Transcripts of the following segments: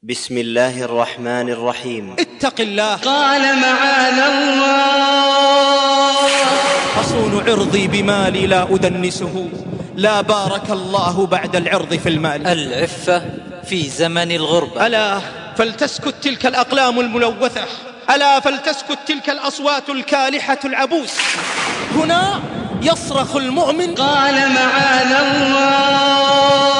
بسم الله الرحمن الرحيم. اتق الله. قال معاذ الله. أصون عرضي بمالي لا أدنسه، لا بارك الله بعد العرض في المال. العفة في زمن الغربة. ألا فلتسكت تلك الأقلام الملوثة، ألا فلتسكت تلك الأصوات الكالحة العبوس. هنا يصرخ المؤمن. قال معاذ الله.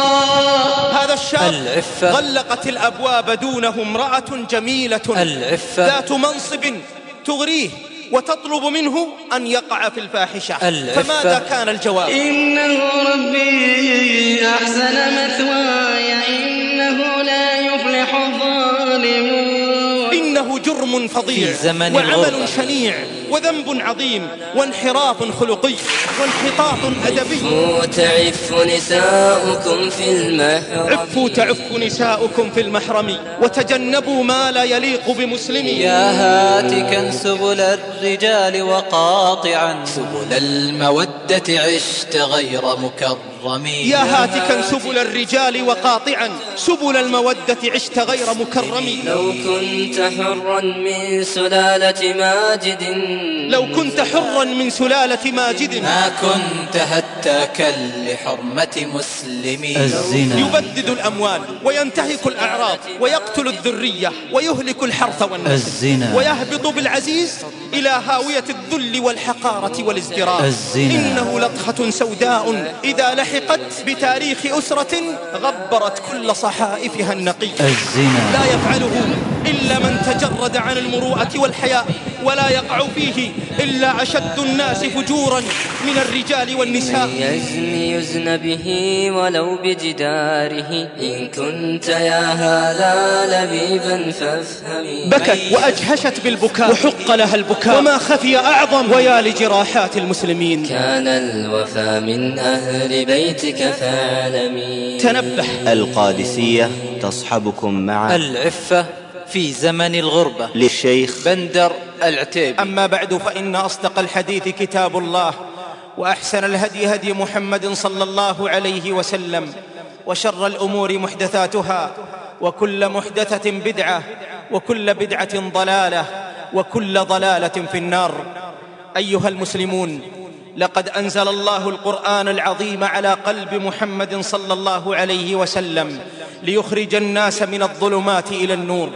هذا الشاب العفة. غلقت الأبواب دونه امرأة جميلة العفة. ذات منصب تغريه وتطلب منه أن يقع في الفاحشة. العفة. فماذا كان الجواب؟ إنه ربي أحسن مثواي إنه لا يفلح الظالمون. إنه جرم فظيع في زمن وعمل الغربة. شنيع وذنب عظيم وانحراف خلقي وانحطاط أدبي. تعف نساؤكم في المحرم. عفوا تعف نساؤكم في المحرم وتجنبوا ما لا يليق بمسلم. يا هاتكا سبل الرجال وقاطعا سبل المودة عشت غير مكرم. يا هاتكا سبل الرجال وقاطعا سبل المودة عشت غير مكرم. لو كنت حرا من سلالة ماجد. لو كنت حرا من سلالة ماجد ما كنت هتاكا لحرمة مسلم. الزنا يبدد الأموال وينتهك الأعراض ويقتل الذرية ويهلك الحرث والنسل. الزنا ويهبط بالعزيز إلى هاوية الذل والحقارة والازدراء. الزنا إنه لطخة سوداء إذا لحقت بتاريخ أسرة غبرت كل صحائفها النقي. الزنا لا يفعله إلا من تجرد عن المروءة والحياء، ولا يقع فيه إلا أشد الناس فجورا من الرجال والنساء. يزني يزن به ولو بجداره. إن كنت يا هذا لبيبا فافهمي. بكت وأجهشت بالبكاء وحق لها البكاء وما خفي أعظم. ويا لجراحات المسلمين. كان الوفا من أهل بيتك فاعلمي. تنبه. القادسية تصحبكم مع العفة في زمن الغربة للشيخ بندر العتيبي. أما بعد فإن أصدق الحديث كتاب الله، وأحسن الهدي هدي محمد صلى الله عليه وسلم، وشر الأمور محدثاتها، وكل محدثة بدعة، وكل بدعة ضلالة، وكل ضلالة في النار. أيها المسلمون، لقد أنزل الله القرآن العظيم على قلب محمد صلى الله عليه وسلم ليخرج الناس من الظلمات إلى النور،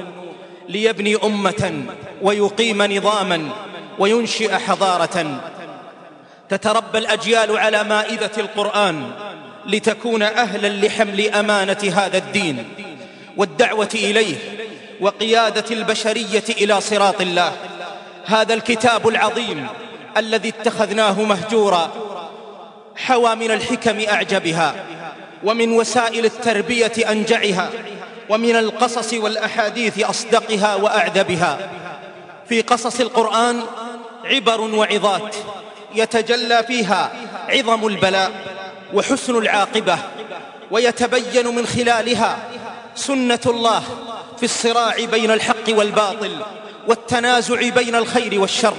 ليبني أمة ويقيم نظاما وينشئ حضارة تتربى الأجيال على مائدة القرآن، لتكون أهلا لحمل أمانة هذا الدين والدعوة إليه وقيادة البشرية إلى صراط الله. هذا الكتاب العظيم الذي اتخذناه مهجورا حوى من الحكم أعجبها، ومن وسائل التربية أنجعها، ومن القصص والأحاديث أصدقها وأعذبها. في قصص القرآن عبر وعظات يتجلى فيها عظم البلاء وحسن العاقبة، ويتبين من خلالها سنة الله في الصراع بين الحق والباطل والتنازع بين الخير والشر.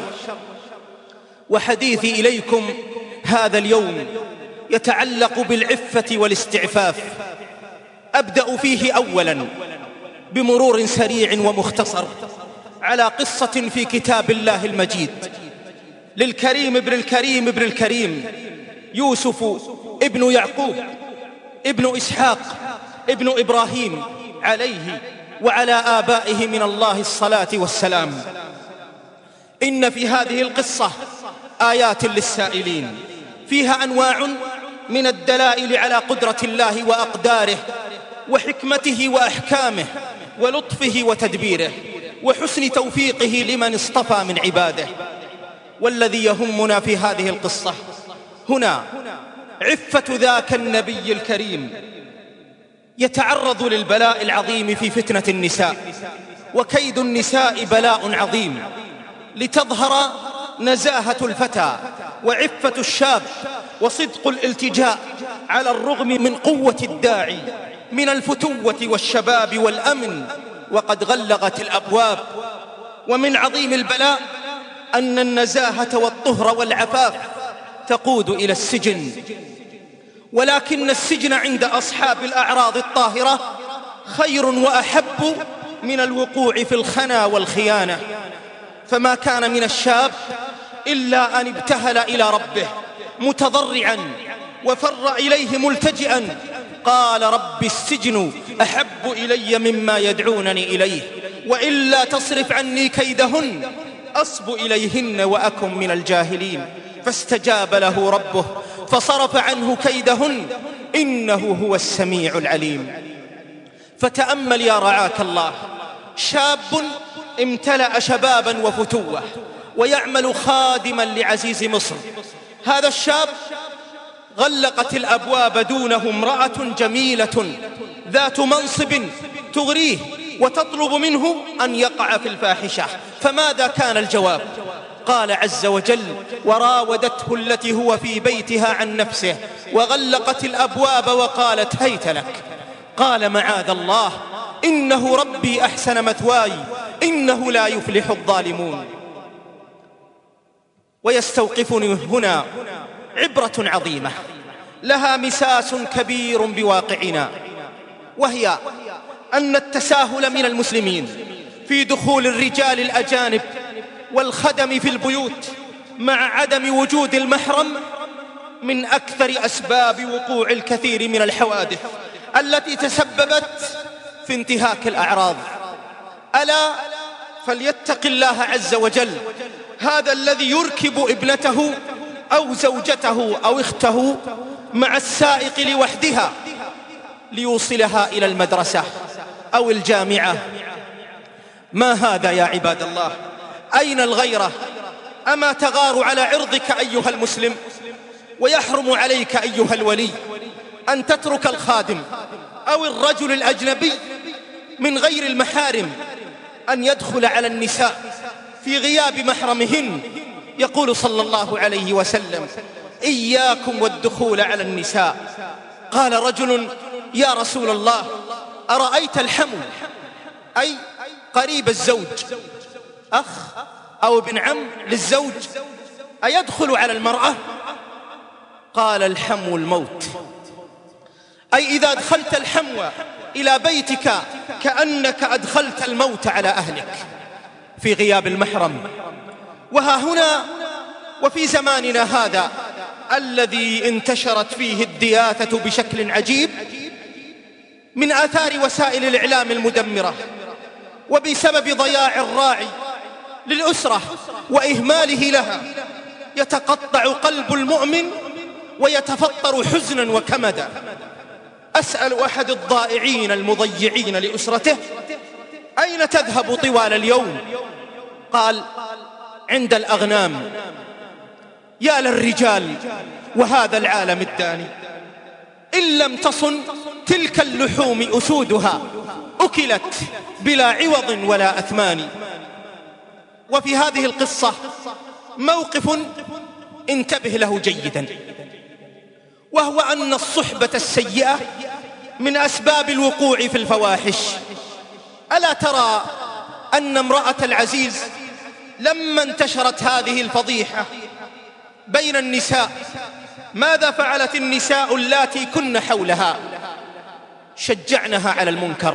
وحديثي إليكم هذا اليوم يتعلق بالعفة والاستعفاف. أبدأ فيه أولا بمرور سريع ومختصر على قصة في كتاب الله المجيد للكريم ابن الكريم ابن الكريم يوسف ابن يعقوب ابن إسحاق ابن إبراهيم عليه وعلى آبائه من الله الصلاة والسلام. إن في هذه القصة آيات للسائلين، فيها أنواع من الدلائل على قدرة الله وأقداره وحكمته وأحكامه ولطفه وتدبيره وحسن توفيقه لمن اصطفى من عباده. والذي يهمنا في هذه القصة هنا عفة ذاك النبي الكريم يتعرض للبلاء العظيم في فتنة النساء. وكيد النساء بلاء عظيم، لتظهر نزاهة الفتى وعفة الشاب وصدق الالتجاء على الرغم من قوة الداعي من الفتوة والشباب والأمن، وقد غلقت الأبواب. ومن عظيم البلاء أن النزاهة والطهر والعفاف تقود إلى السجن، ولكن السجن عند أصحاب الأعراض الطاهرة خير وأحب من الوقوع في الخنا والخيانة. فما كان من الشاب إلا أن ابتهل إلى ربه متضرعا وفر إليه ملتجئا، قال رب السجن أحب إلي مما يدعونني إليه، وإلا تصرف عني كيدهن أصب إليهن وأكن من الجاهلين. فاستجاب له ربه فصرف عنه كيدهن إنه هو السميع العليم. فتأمل يا رعاك الله، شاب امتلأ شبابا وفتوة ويعمل خادما لعزيز مصر. هذا الشاب غلقت الأبواب دونه امرأة جميلة ذات منصب تغريه وتطلب منه أن يقع في الفاحشة. فماذا كان الجواب؟ قال عز وجل: وراودته التي هو في بيتها عن نفسه وغلقت الأبواب وقالت هيت لك. قال معاذ الله إنه ربي أحسن مثواي إنه لا يفلح الظالمون. ويستوقفني هنا عبرة عظيمة لها مساس كبير بواقعنا، وهي أن التساهل من المسلمين في دخول الرجال الأجانب والخدم في البيوت مع عدم وجود المحرم من أكثر أسباب وقوع الكثير من الحوادث التي تسببت في انتهاك الأعراض. ألا فليتق الله عز وجل هذا الذي يركب ابنته أو زوجته أو اخته مع السائق لوحدها ليوصلها إلى المدرسة أو الجامعة. ما هذا يا عباد الله؟ أين الغيرة؟ أما تغار على عرضك أيها المسلم؟ ويحرم عليك أيها الولي أن تترك الخادم أو الرجل الأجنبي من غير المحارم أن يدخل على النساء في غياب محرمهن. يقول صلى الله عليه وسلم: إياكم والدخول على النساء. قال رجل: يا رسول الله، أرأيت الحمو، أي قريب الزوج، أخ أو ابن عم للزوج، أيدخل على المرأة؟ قال: الحمو الموت، أي إذا أدخلت الحمو إلى بيتك كأنك أدخلت الموت على أهلك في غياب المحرم. وها هنا وفي زماننا هذا الذي انتشرت فيه الدياثة بشكل عجيب من آثار وسائل الإعلام المدمرة، وبسبب ضياع الراعي للأسرة وإهماله لها، يتقطع قلب المؤمن ويتفطر حزنا وكمدا. أسأل أحد الضائعين المضيعين لأسرته: أين تذهب طوال اليوم؟ قال: عند الأغنام. يا للرجال وهذا العالم الداني، إن لم تصن تلك اللحوم أسودها أكلت بلا عوض ولا أثمان. وفي هذه القصة موقف انتبه له جيدا، وهو أن الصحبة السيئة من أسباب الوقوع في الفواحش. ألا ترى أن امرأة العزيز لما انتشرت هذه الفضيحة بين النساء ماذا فعلت النساء اللاتي كن حولها؟ شجعنها على المنكر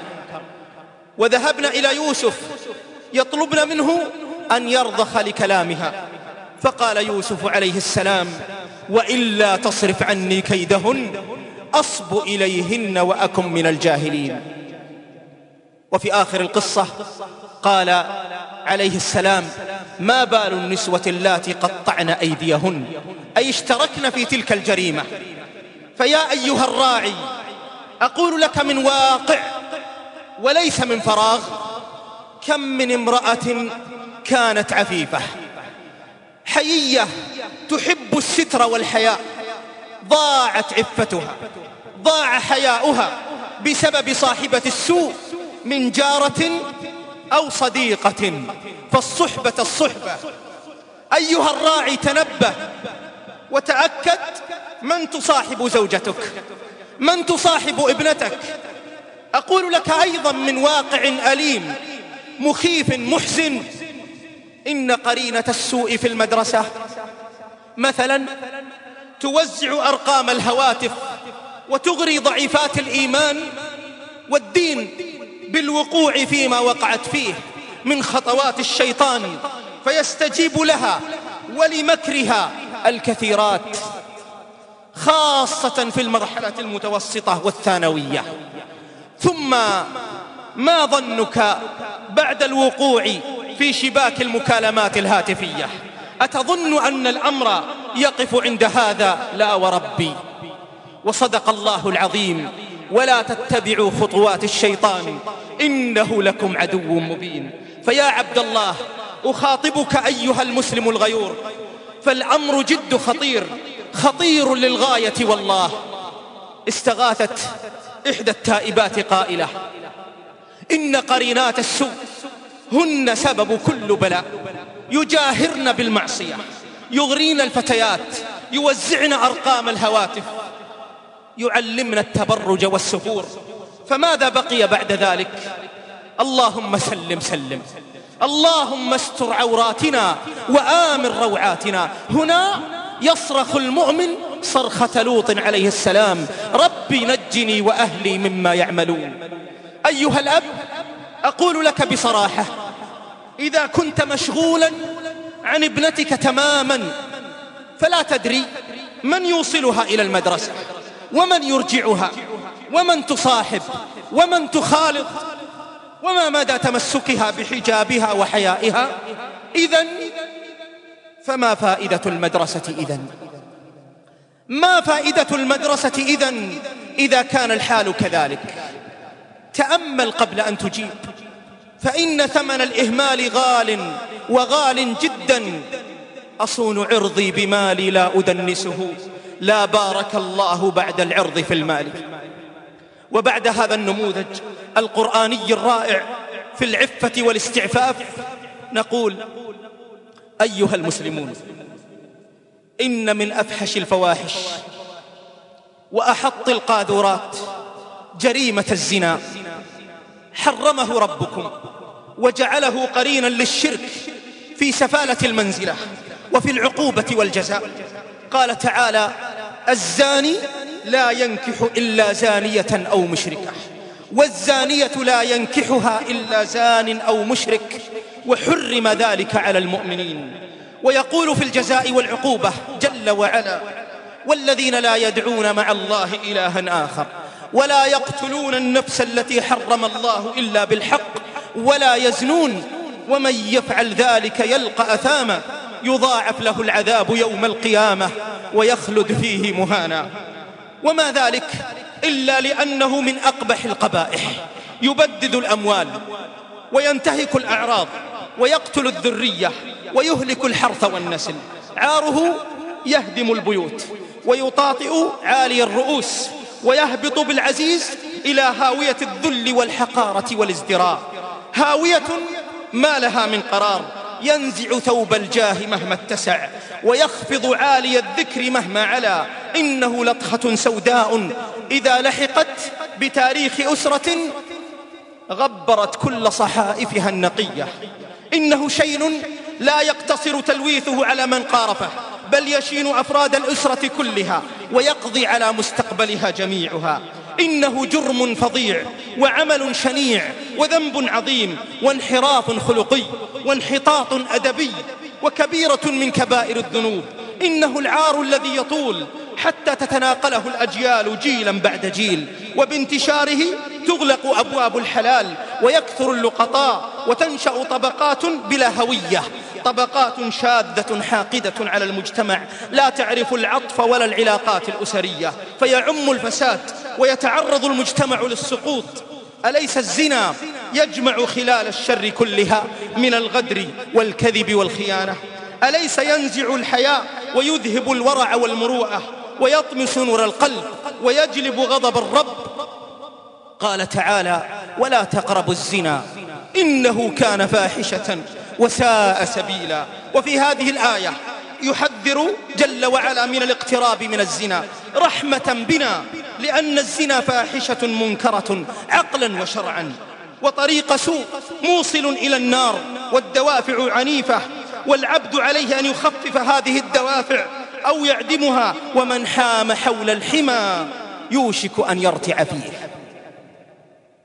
وذهبن إلى يوسف يطلبن منه أن يرضخ لكلامها. فقال يوسف عليه السلام: وإلا تصرف عني كيدهن أصب إليهن وأكن من الجاهلين. وفي آخر القصة قال عليه السلام: ما بال النسوة اللاتي قطعن أيديهن، أي اشتركن في تلك الجريمة. فيا أيها الراعي، أقول لك من واقع وليس من فراغ، كم من امرأة كانت عفيفة حيية تحب الستر والحياء، ضاعت عفتها، ضاع حياؤها بسبب صاحبة السوء من جارة أو صديقة. فالصحبة الصحبة. أيها الراعي تنبه وتأكد من تصاحب زوجتك، من تصاحب ابنتك. أقول لك أيضا من واقع أليم مخيف محزن، إن قرينة السوء في المدرسة مثلا توزع أرقام الهواتف وتغري ضعيفات الإيمان والدين بالوقوع فيما وقعت فيه من خطوات الشيطان، فيستجيب لها ولمكرها الكثيرات، خاصة في المرحلة المتوسطة والثانوية. ثم ما ظنك بعد الوقوع في شباك المكالمات الهاتفية؟ أتظن أن الأمر يقف عند هذا؟ لا وربي. وصدق الله العظيم: ولا تتبعوا خطوات الشيطان إنه لكم عدو مبين. فيا عبد الله، أخاطبك أيها المسلم الغيور، فالأمر جد خطير، خطير للغاية والله. استغاثت إحدى التائبات قائلة: إن قرينات السوء هن سبب كل بلاء، يجاهرن بالمعصية، يغرين الفتيات، يوزعن أرقام الهواتف، يعلمن التبرج والسفور، فماذا بقي بعد ذلك؟ اللهم سلم سلم، اللهم استر عوراتنا وآمن روعاتنا. هنا يصرخ المؤمن صرخة لوط عليه السلام: ربي نجني وأهلي مما يعملون. أيها الأب، أقول لك بصراحة: إذا كنت مشغولا عن ابنتك تماما فلا تدري من يوصلها إلى المدرسة، ومن يرجعها، ومن تصاحب، ومن تخالط، وما مدى تمسكها بحجابها وحيائها، إذن فما فائدة المدرسة إذن؟ ما فائدة المدرسة إذن إذا كان الحال كذلك؟ تأمل قبل أن تجيب، فإن ثمن الإهمال غال، وغال جدا. أصون عرضي بمالي لا أدنسه، لا بارك الله بعد العرض في المال. وبعد هذا النموذج القرآني الرائع في العفة والاستعفاف نقول: أيها المسلمون، إن من أفحش الفواحش وأحط القاذورات جريمة الزنا، حرمه ربكم وجعله قرينا للشرك في سفالة المنزلة وفي العقوبة والجزاء. قال تعالى: الزاني لا ينكح إلا زانية أو مشركة، والزانية لا ينكحها إلا زان أو مشرك، وحرم ذلك على المؤمنين. ويقول في الجزاء والعقوبة جل وعلا: والذين لا يدعون مع الله إلها آخر، ولا يقتلون النفس التي حرم الله إلا بالحق، ولا يزنون، ومن يفعل ذلك يلقى أثاما، يضاعف له العذاب يوم القيامة ويخلد فيه مهانا. وما ذلك إلا لأنه من أقبح القبائح، يبدد الأموال وينتهك الأعراض ويقتل الذرية ويهلك الحرث والنسل. عاره يهدم البيوت ويطاطئ عالي الرؤوس، ويهبط بالعزيز إلى هاوية الذل والحقارة والازدراء، هاوية ما لها من قرار، ينزع ثوب الجاه مهما اتسع، ويخفض عالي الذكر مهما علا. إنه لطخة سوداء إذا لحقت بتاريخ أسرة غبرت كل صحائفها النقية. إنه شيء لا يقتصر تلويثه على من قارفه، بل يشين أفراد الأسرة كلها ويقضي على مستقبلها جميعها. إنه جرم فظيع وعمل شنيع وذنب عظيم وانحراف خلقي وانحطاط أدبي وكبيرة من كبائر الذنوب. إنه العار الذي يطول حتى تتناقله الأجيال جيلا بعد جيل، وبانتشاره تغلق أبواب الحلال ويكثر اللقطاء، وتنشأ طبقات بلا هوية، طبقات شاذة حاقدة على المجتمع، لا تعرف العطف ولا العلاقات الأسرية، فيعم الفساد ويتعرض المجتمع للسقوط. أليس الزنا يجمع خلال الشر كلها من الغدر والكذب والخيانة؟ أليس ينزع الحياء ويذهب الورع والمروءة ويطمس نور القلب ويجلب غضب الرب؟ قال تعالى: ولا تقربوا الزنا إنه كان فاحشة وساء سبيلا. وفي هذه الآية يحذر جل وعلا من الاقتراب من الزنا رحمة بنا، لأن الزنا فاحشة منكرة عقلا وشرعا، وطريق سوء موصل إلى النار، والدوافع عنيفة، والعبد عليه أن يخفف هذه الدوافع أو يعدمها، ومن حام حول الحمى يوشك أن يرتع فيه.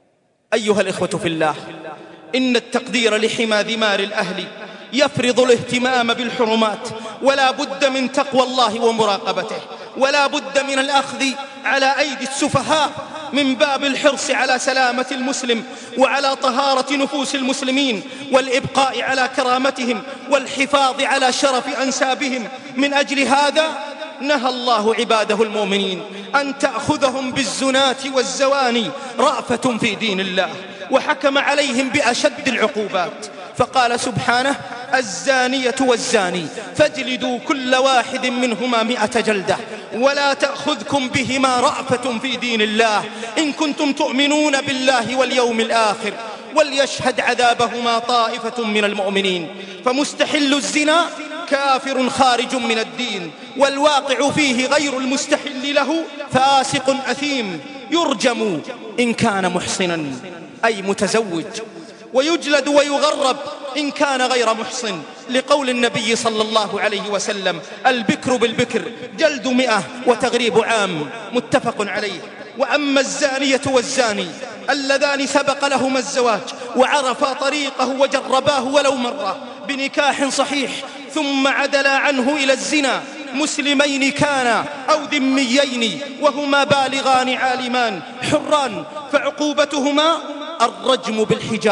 أيها الإخوة في الله، إن التقدير لحمى ذمار الأهل يفرض الاهتمام بالحرمات، ولا بد من تقوى الله ومراقبته، ولا بد من الأخذ على أيدي السفهاء من باب الحرص على سلامة المسلم وعلى طهارة نفوس المسلمين والإبقاء على كرامتهم والحفاظ على شرف أنسابهم. من أجل هذا نهى الله عباده المؤمنين أن تأخذهم بالزنات والزواني رأفة في دين الله، وحكم عليهم بأشد العقوبات، فقال سبحانه: الزانية والزاني فاجلدوا كل واحد منهما 100 جلدة ولا تأخذكم بهما رأفة في دين الله إن كنتم تؤمنون بالله واليوم الآخر وليشهد عذابهما طائفة من المؤمنين. فمستحل الزنا كافر خارج من الدين، والواقع فيه غير المستحل له فاسق أثيم يرجم إن كان محصنا أي متزوج، ويجلد ويغرب إن كان غير محصن، لقول النبي صلى الله عليه وسلم: البكر بالبكر جلد 100 وتغريب عام، متفق عليه. وأما الزانية والزاني اللذان سبق لهما الزواج وعرفا طريقه وجرباه ولو مرة بنكاح صحيح ثم عدلا عنه إلى الزنا، مسلمين كانا أو ذميين وهما بالغان عالمان حران، فعقوبتهما الرجم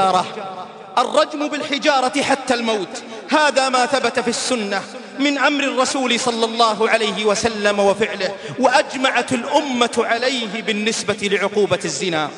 بالحجارة حتى الموت. هذا ما ثبت في السنة من أمر الرسول صلى الله عليه وسلم وفعله، وأجمعت الأمة عليه بالنسبة لعقوبة الزنا.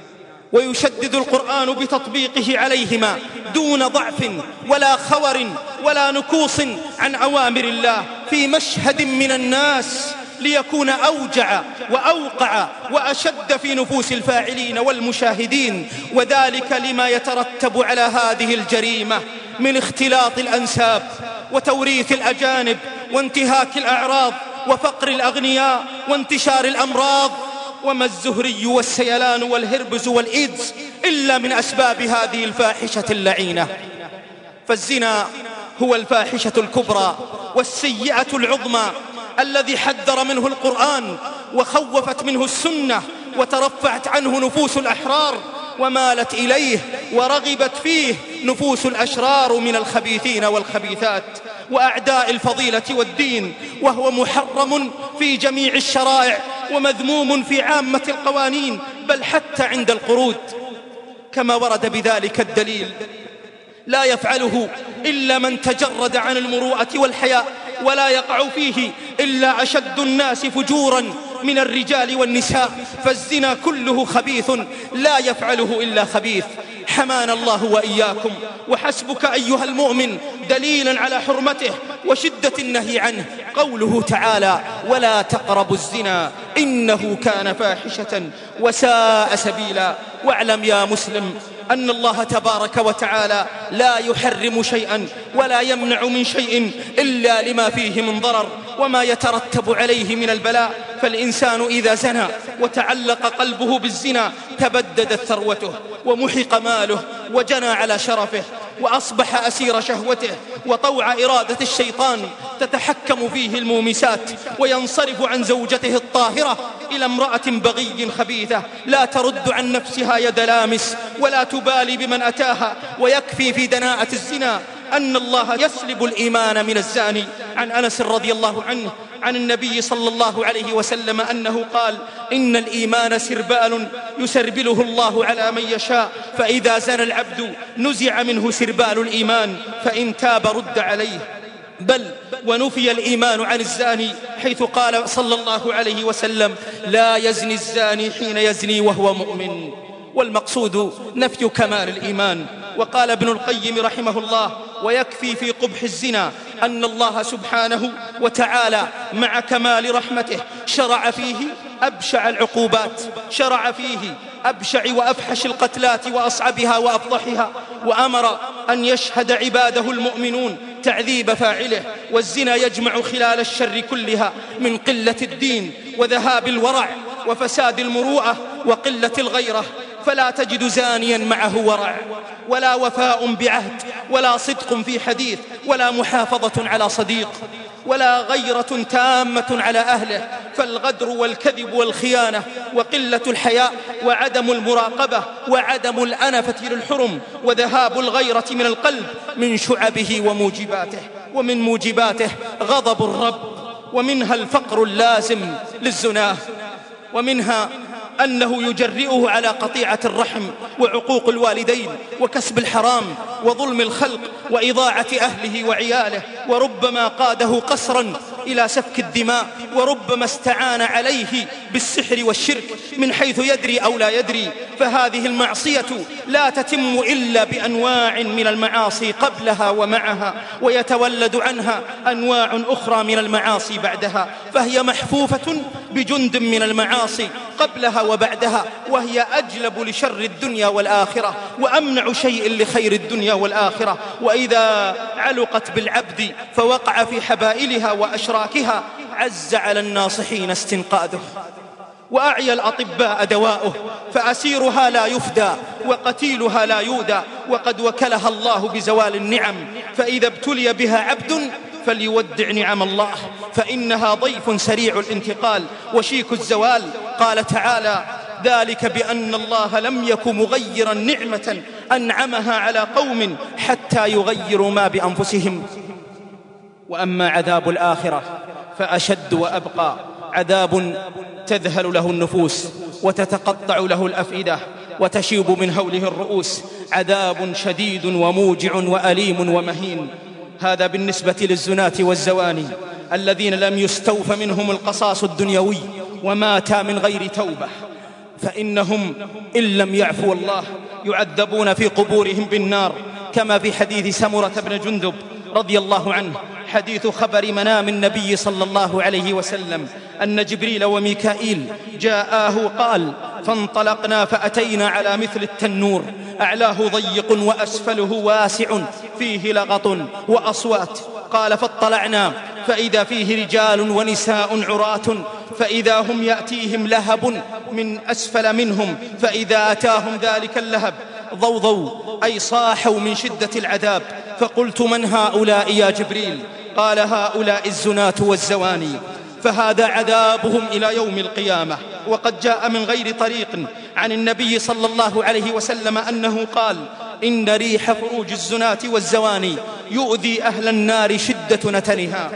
ويشدد القرآن بتطبيقه عليهما دون ضعف ولا خور ولا نكوص عن أوامر الله في مشهد من الناس، ليكون أوجع وأوقع وأشد في نفوس الفاعلين والمشاهدين، وذلك لما يترتب على هذه الجريمة من اختلاط الأنساب وتوريث الأجانب وانتهاك الأعراض وفقر الأغنياء وانتشار الأمراض. وما الزهري والسيلان والهربز والإيدز إلا من أسباب هذه الفاحشة اللعينة. فالزنا هو الفاحشة الكبرى والسيئة العظمى الذي حذر منه القرآن وخوفت منه السنة وترفعت عنه نفوس الأحرار ومالت إليه ورغبت فيه نفوس الأشرار من الخبيثين والخبيثات وأعداء الفضيلة والدين، وهو محرم في جميع الشرائع ومذموم في عامة القوانين، بل حتى عند القرود، كما ورد بذلك الدليل: لا يفعله إلا من تجرد عن المروءة والحياء، ولا يقع فيه إلا أشد الناس فجورا من الرجال والنساء، فالزنا كله خبيث لا يفعله إلا خبيث. حمانا الله وإياكم. وحسبك أيها المؤمن دليلا على حرمته وشدة النهي عنه قوله تعالى: ولا تقربوا الزنا إنه كان فاحشة وساء سبيلا. واعلم يا مسلم أن الله تبارك وتعالى لا يحرم شيئا ولا يمنع من شيء إلا لما فيه من ضرر وما يترتب عليه من البلاء. فالإنسان إذا زنى وتعلق قلبه بالزنا تبددت ثروته ومحق ماله وجنى على شرفه وأصبح أسير شهوته، وطوع إرادة الشيطان تتحكم فيه المومسات، وينصرف عن زوجته الطاهرة إلى امرأة بغي خبيثة لا ترد عن نفسها يد لامس ولا تبالي بمن أتاها. ويكفي في دناءة الزنا أن الله يسلب الإيمان من الزاني. عن أنس رضي الله عنه عن النبي صلى الله عليه وسلم أنه قال: إن الإيمان سربال يسربله الله على من يشاء، فإذا زنى العبد نزع منه سربال الإيمان، فإن تاب رد عليه. بل ونفي الإيمان عن الزاني، حيث قال صلى الله عليه وسلم: لا يزني الزاني حين يزني وهو مؤمن. والمقصود نفي كمال الإيمان. وقال ابن القيم رحمه الله: ويكفي في قبح الزنا أن الله سبحانه وتعالى مع كمال رحمته شرع فيه أبشع العقوبات، شرع فيه أبشع وأفحش القتلات وأصعبها وأفضحها، وأمر أن يشهد عباده المؤمنون تعذيب فاعله. والزنا يجمع خلال الشر كلها من قلة الدين وذهاب الورع وفساد المروءة وقلة الغيرة، فلا تجد زانيا معه ورع، ولا وفاء بعهد، ولا صدق في حديث، ولا محافظة على صديق، ولا غيرة تامة على أهله، فالغدر والكذب والخيانة وقلة الحياء وعدم المراقبة وعدم الأنفة للحرم وذهاب الغيرة من القلب من شعبه وموجباته. ومن موجباته غضب الرب، ومنها الفقر اللازم للزناه، ومنها أنه يجرئه على قطيعة الرحم وعقوق الوالدين وكسب الحرام وظلم الخلق وإضاعة أهله وعياله، وربما قاده قسرا إلى سفك الدماء، وربما استعان عليه بالسحر والشرك من حيث يدري أو لا يدري. فهذه المعصية لا تتم إلا بأنواع من المعاصي قبلها ومعها، ويتولد عنها أنواع أخرى من المعاصي بعدها، فهي محفوفة بجند من المعاصي قبلها وبعدها، وهي أجلب لشر الدنيا والآخرة وأمنع شيء لخير الدنيا والآخرة. وإذا علقت بالعبد فوقع في حبائلها وأشراكها عز على الناصحين استنقاذه، وأعيا الأطباء دواؤه، فأسيرها لا يفدى وقتيلها لا يودى، وقد وكلها الله بزوال النعم. فإذا ابتلي بها عبد فليودع نعم الله، فإنها ضيف سريع الانتقال وشيك الزوال. قال تعالى: ذلك بأن الله لم يك مغيرا نعمة أنعمها على قوم حتى يغيروا ما بأنفسهم. وأما عذاب الآخرة فأشد وأبقى، عذاب تذهل له النفوس وتتقطع له الأفئدة وتشيب من هوله الرؤوس، عذاب شديد وموجع وأليم ومهين. هذا بالنسبة للزناة والزواني الذين لم يستوف منهم القصاص الدنيوي وماتا من غير توبة، فإنهم إن لم يعفوا الله يعذبون في قبورهم بالنار، كما في حديث سمرة بن جندب رضي الله عنه، حديث خبر منام النبي صلى الله عليه وسلم أن جبريل وميكائيل جاءاه قال: فانطلقنا فأتينا على مثل التنور، أعلاه ضيق وأسفله واسع فيه لغط وأصوات. قال: فاطلعنا فإذا فيه رجال ونساء عراة، فإذا هم يأتيهم لهب من أسفل منهم، فإذا أتاهم ذلك اللهب ضوضوا أي صاحوا من شدة العذاب. فقلت: من هؤلاء يا جبريل؟ قال: هؤلاء الزناة والزواني، فهذا عذابهم إلى يوم القيامة. وقد جاء من غير طريق عن النبي صلى الله عليه وسلم أنه قال: إن ريح فروج الزناة والزواني يؤذي أهل النار شدة نتنها.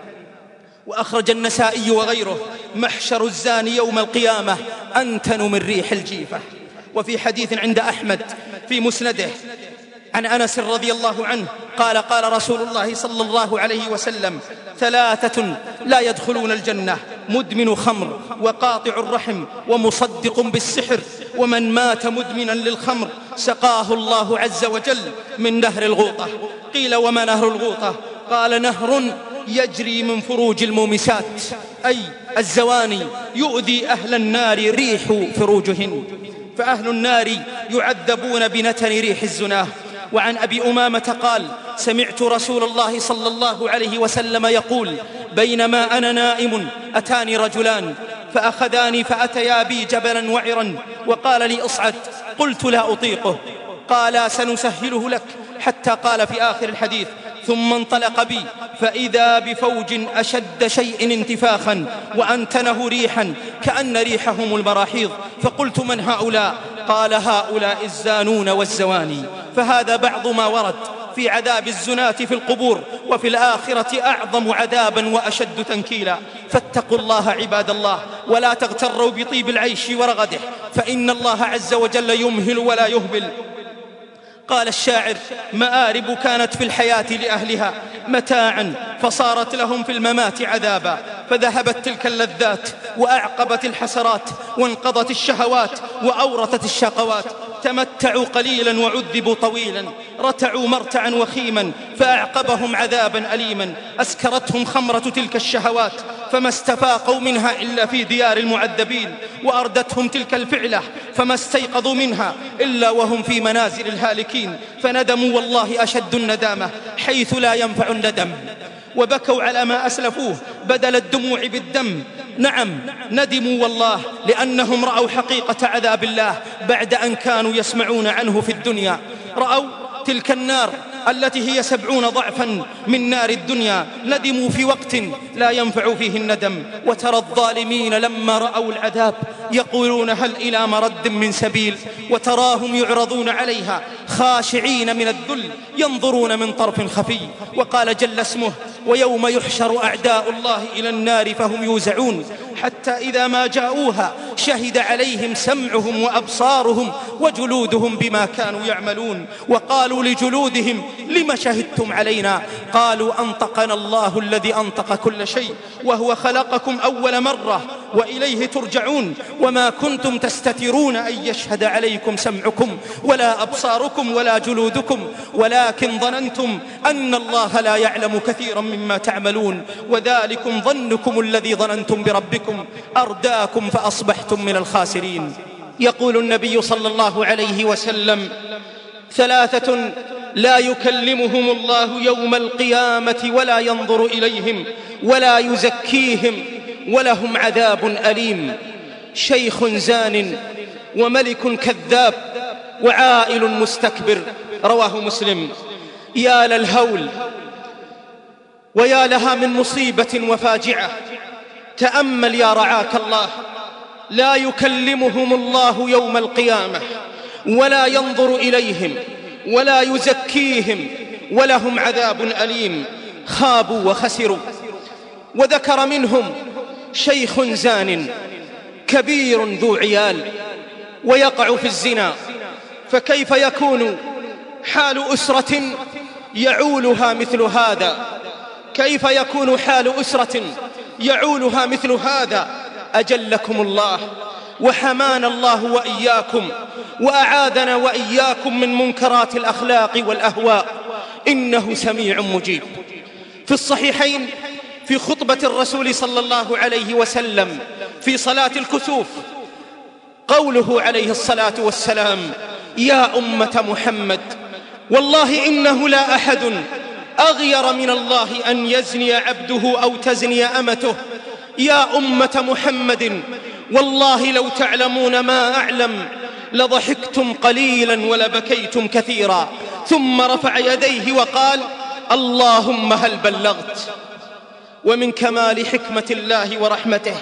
وأخرج النسائي وغيره: محشر الزاني يوم القيامة أنتن من ريح الجيفة. وفي حديث عند أحمد في مسنده عن أنس رضي الله عنه قال: قال رسول الله صلى الله عليه وسلم: ثلاثة لا يدخلون الجنة: مدمن خمر، وقاطع الرحم، ومصدق بالسحر. ومن مات مدمنا للخمر سقاه الله عز وجل من نهر الغوطة. قيل: وما نهر الغوطة؟ قال: نهر يجري من فروج المومسات، أي الزواني، يؤذي أهل النار ريح فروجهن، فأهل النار يعذبون بنتن ريح الزناه. وعن أبي أمامة قال: سمعت رسول الله صلى الله عليه وسلم يقول: بينما أنا نائم أتاني رجلان فأخذاني فأتيا بي جبلا وعرا، وقال لي: اصعد. قلت: لا أطيقه. قال: سنسهله لك. حتى قال في آخر الحديث: ثم انطلق بي فإذا بفوج أشد شيء انتفاخا وأنتنه ريحا كأن ريحهم المراحيض. فقلت: من هؤلاء؟ قال: هؤلاء الزانون والزواني. فهذا بعض ما ورد في عذاب الزناة في القبور، وفي الآخرة أعظم عذابا وأشد تنكيلا. فاتقوا الله عباد الله، ولا تغتروا بطيب العيش ورغده، فإن الله عز وجل يمهل ولا يهمل. قال الشاعر: مآرب كانت في الحياة لأهلها متاعا، فصارت لهم في الممات عذابا. فذهبت تلك اللذات وأعقبت الحسرات، وانقضت الشهوات وأورثت الشقوات. تمتعوا قليلا وعذبوا طويلا، رتعوا مرتعا وخيما فأعقبهم عذابا أليما. أسكرتهم خمرة تلك الشهوات فما استفاقوا منها إلا في ديار المعذبين، وأردتهم تلك الفعلة فما استيقظوا منها إلا وهم في منازل الهالكين. فندموا والله أشد الندامة حيث لا ينفع الندم، وبكوا على ما أسلفوه بدل الدموع بالدم. نعم ندموا والله، لأنهم رأوا حقيقة عذاب الله بعد أن كانوا يسمعون عنه في الدنيا. رأوا تلك النار التي هي 70 ضعفا من نار الدنيا. ندموا في وقت لا ينفع فيه الندم. وترى الظالمين لما رأوا العذاب يقولون هل إلى مرد من سبيل، وتراهم يعرضون عليها خاشعين من الذل ينظرون من طرف خفي. وقال جل اسمه: ويوم يحشر أعداء الله إلى النار فهم يوزعون حتى إذا ما جاءوها شهد عليهم سمعهم وأبصارهم وجلودهم بما كانوا يعملون. وقالوا لجلودهم: لم شهدتم علينا؟ قالوا أنطقنا الله الذي أنطق كل شيء وهو خلقكم أول مرة وإليه ترجعون. وما كنتم تستترون أن يشهد عليكم سمعكم ولا أبصاركم ولا جلودكم ولكن ظننتم أن الله لا يعلم كثيرا مما تعملون. وذلكم ظنكم الذي ظننتم بربكم أرداكم فأصبحتم من الخاسرين. يقول النبي صلى الله عليه وسلم: 3 لا يكلمهم الله يوم القيامة ولا ينظر إليهم ولا يزكيهم ولهم عذاب أليم: شيخ زان وملك كذاب وعائل مستكبر. رواه مسلم. يا للهول ويا لها من مصيبة وفاجعة. تأمل يا رعاك الله: لا يكلمهم الله يوم القيامة ولا ينظر إليهم ولا يزكيهم ولهم عذاب أليم. خابوا وخسروا. وذكر منهم شيخ زان كبير ذو عيال ويقع في الزنا. فكيف يكون حال أسرة يعولها مثل هذا؟ كيف يكون حال أسرة يعولها مثل هذا؟ أجلكم الله وحمانا الله وإياكم وأعاذنا وإياكم من منكرات الأخلاق والأهواء، إنه سميع مجيب. في الصحيحين في خطبة الرسول صلى الله عليه وسلم في صلاة الكسوف قوله عليه الصلاة والسلام: يا أمة محمد والله إنه لا أحد أغير من الله أن يزني عبده أو تزني أمته. يا أمة محمد والله لو تعلمون ما أعلم لضحكتم قليلا ولبكيتم كثيرا. ثم رفع يديه وقال: اللهم هل بلغت؟ ومن كمال حكمة الله ورحمته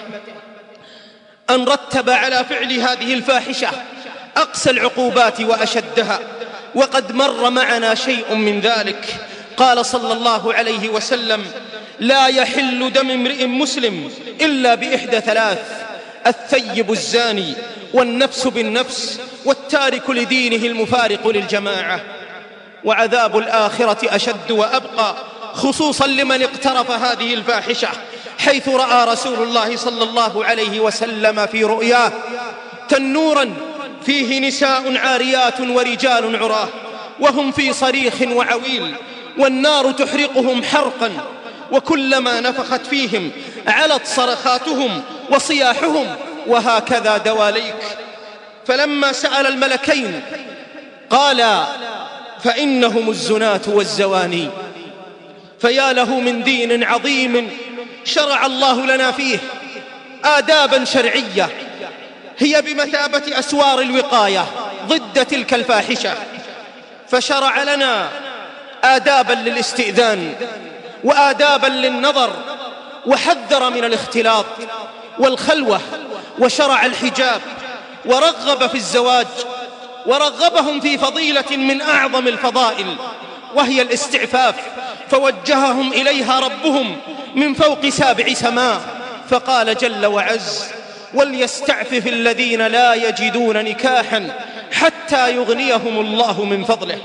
أن رتب على فعل هذه الفاحشة أقسى العقوبات وأشدها، وقد مر معنا شيء من ذلك. قال صلى الله عليه وسلم: لا يحل دم امرئ مسلم إلا بإحدى 3: الثيب الزاني والنفس بالنفس والتارك لدينه المفارق للجماعة. وعذاب الآخرة أشد وأبقى، خصوصا لمن اقترف هذه الفاحشة، حيث رأى رسول الله صلى الله عليه وسلم في رؤياه تنورا فيه نساء عاريات ورجال عراه وهم في صريخ وعويل، والنار تحرقهم حرقا، وكلما نفخت فيهم علت صرخاتهم وصياحهم، وهكذا دواليك. فلما سأل الملكين قالا: فإنهم الزناة والزواني. فيا له من دين عظيم شرع الله لنا فيه آدابا شرعية هي بمثابة أسوار الوقاية ضد تلك الفاحشة. فشرع لنا آدابا للاستئذان وآدابا للنظر، وحذر من الاختلاط والخلوة، وشرع الحجاب، ورغب في الزواج، ورغبهم في فضيلة من أعظم الفضائل وهي الاستعفاف، فوجههم إليها ربهم من فوق 7 سماء. فقال جل وعز: وليستعفف الذين لا يجدون نكاحا حتى يغنيهم الله من فضله.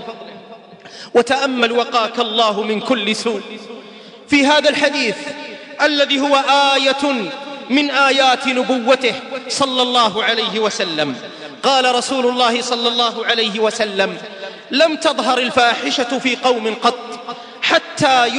وتأمل وقاك الله من كل سوء في هذا الحديث الذي هو آية من آيات نبوته صلى الله عليه وسلم. قال رسول الله صلى الله عليه وسلم: لم تظهر الفاحشة في قوم قط حتى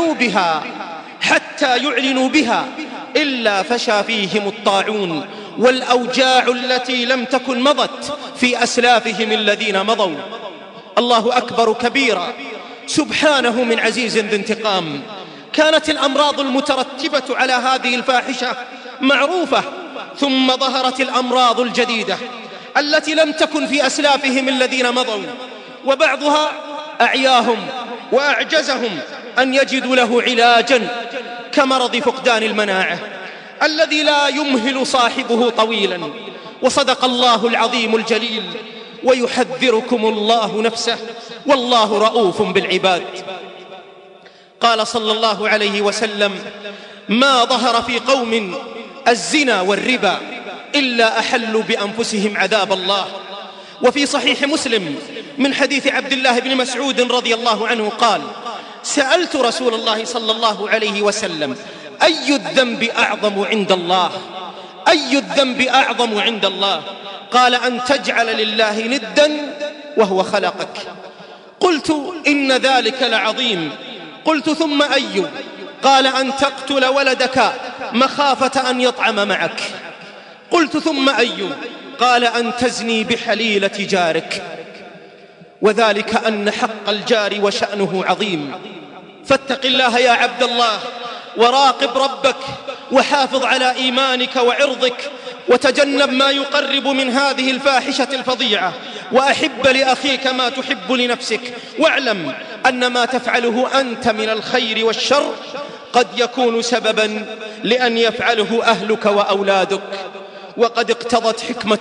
يعلنوا بها إلا فشى فيهم الطاعون والأوجاع التي لم تكن مضت في أسلافهم الذين مضوا. الله أكبر كبيرا، سبحانه من عزيز ذي انتقام. كانت الأمراض المترتبة على هذه الفاحشة معروفة، ثم ظهرت الأمراض الجديدة التي لم تكن في أسلافهم الذين مضوا، وبعضها أعياهم وأعجزهم أن يجدوا له علاجا، كمرض فقدان المناعة الذي لا يمهل صاحبه طويلا. وصدق الله العظيم الجليل: ويحذركم الله نفسه والله رؤوف بالعباد. قال صلى الله عليه وسلم: ما ظهر في قوم الزنا والربا إلا أحلوا بأنفسهم عذاب الله. وفي صحيح مسلم من حديث عبد الله بن مسعود رضي الله عنه قال: سألت رسول الله صلى الله عليه وسلم: أي الذنب أعظم عند الله؟ أي الذنب أعظم عند الله؟ قال: أن تجعل لله ندا وهو خلقك. قلت: إن ذلك لعظيم. قلت: ثم أي؟ قال: أن تقتل ولدك مخافة أن يطعم معك. قلت: ثم أي؟ قال: أن تزني بحليلة جارك. وذلك أن حق الجار وشأنه عظيم. فاتق الله يا عبد الله، وراقب ربك، وحافظ على إيمانك وعرضك، وتجنب ما يقرب من هذه الفاحشة الفظيعة، وأحب لأخيك ما تحب لنفسك، واعلم أن ما تفعله أنت من الخير والشر قد يكون سببا لأن يفعله أهلك وأولادك. وقد اقتضت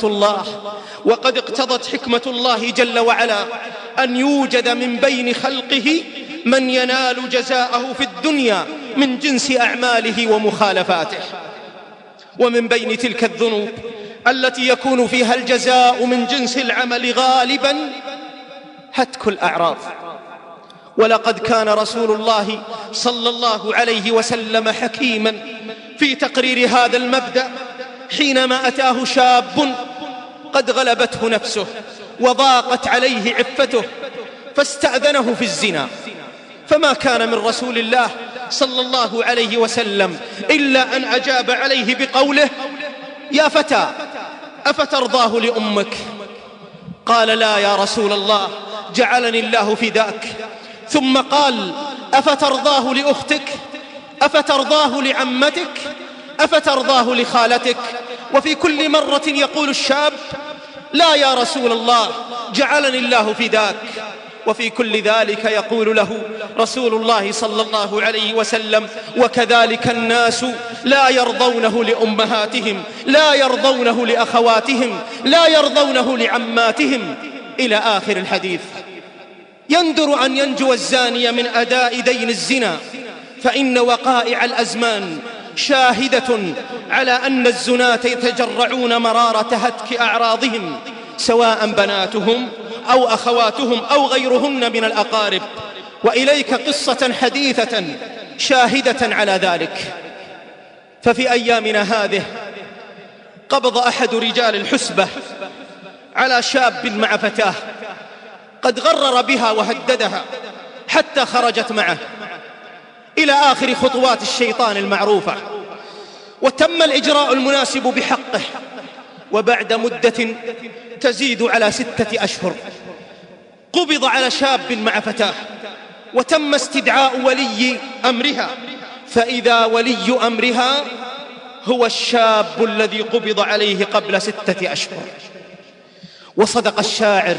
حكمة الله جل وعلا أن يوجد من بين خلقه من ينال جزاءه في الدنيا من جنس أعماله ومخالفاته. ومن بين تلك الذنوب التي يكون فيها الجزاء من جنس العمل غالبا هتك الأعراض. ولقد كان رسول الله صلى الله عليه وسلم حكيما في تقرير هذا المبدأ حينما أتاه شاب قد غلبته نفسه وضاقت عليه عفته فاستأذنه في الزنا، فما كان من رسول الله صلى الله عليه وسلم إلا أن أجاب عليه بقوله: يا فتى، أفترضاه لأمك؟ قال: لا يا رسول الله، جعلني الله فداك. ثم قال: أفترضاه لأختك؟ أفترضاه لعمتك؟ أفترضاه لخالتك؟ وفي كل مرة يقول الشاب: لا يا رسول الله، جعلني الله فداك. وفي كل ذلك يقول له رسول الله صلى الله عليه وسلم: وكذلك الناس لا يرضونه لأمهاتهم، لا يرضونه لأخواتهم، لا يرضونه لعماتهم، إلى آخر الحديث. يندر أن ينجو الزاني من أداء دين الزنا، فإن وقائع الأزمان شاهدة على أن الزناة يتجرعون مرارة هتك أعراضهم، سواء بناتهم أو أخواتهم أو غيرهن من الأقارب. وإليك قصة حديثة شاهدة على ذلك. ففي أيامنا هذه قبض أحد رجال الحسبة على شاب مع فتاة قد غرر بها وهددها حتى خرجت معه، إلى آخر خطوات الشيطان المعروفة. وتم الإجراء المناسب بحقه، وبعد مدة تزيد على 6 أشهر قبض على شاب مع فتاة، وتم استدعاء ولي أمرها، فإذا ولي أمرها هو الشاب الذي قبض عليه قبل 6 أشهر. وصدق الشاعر: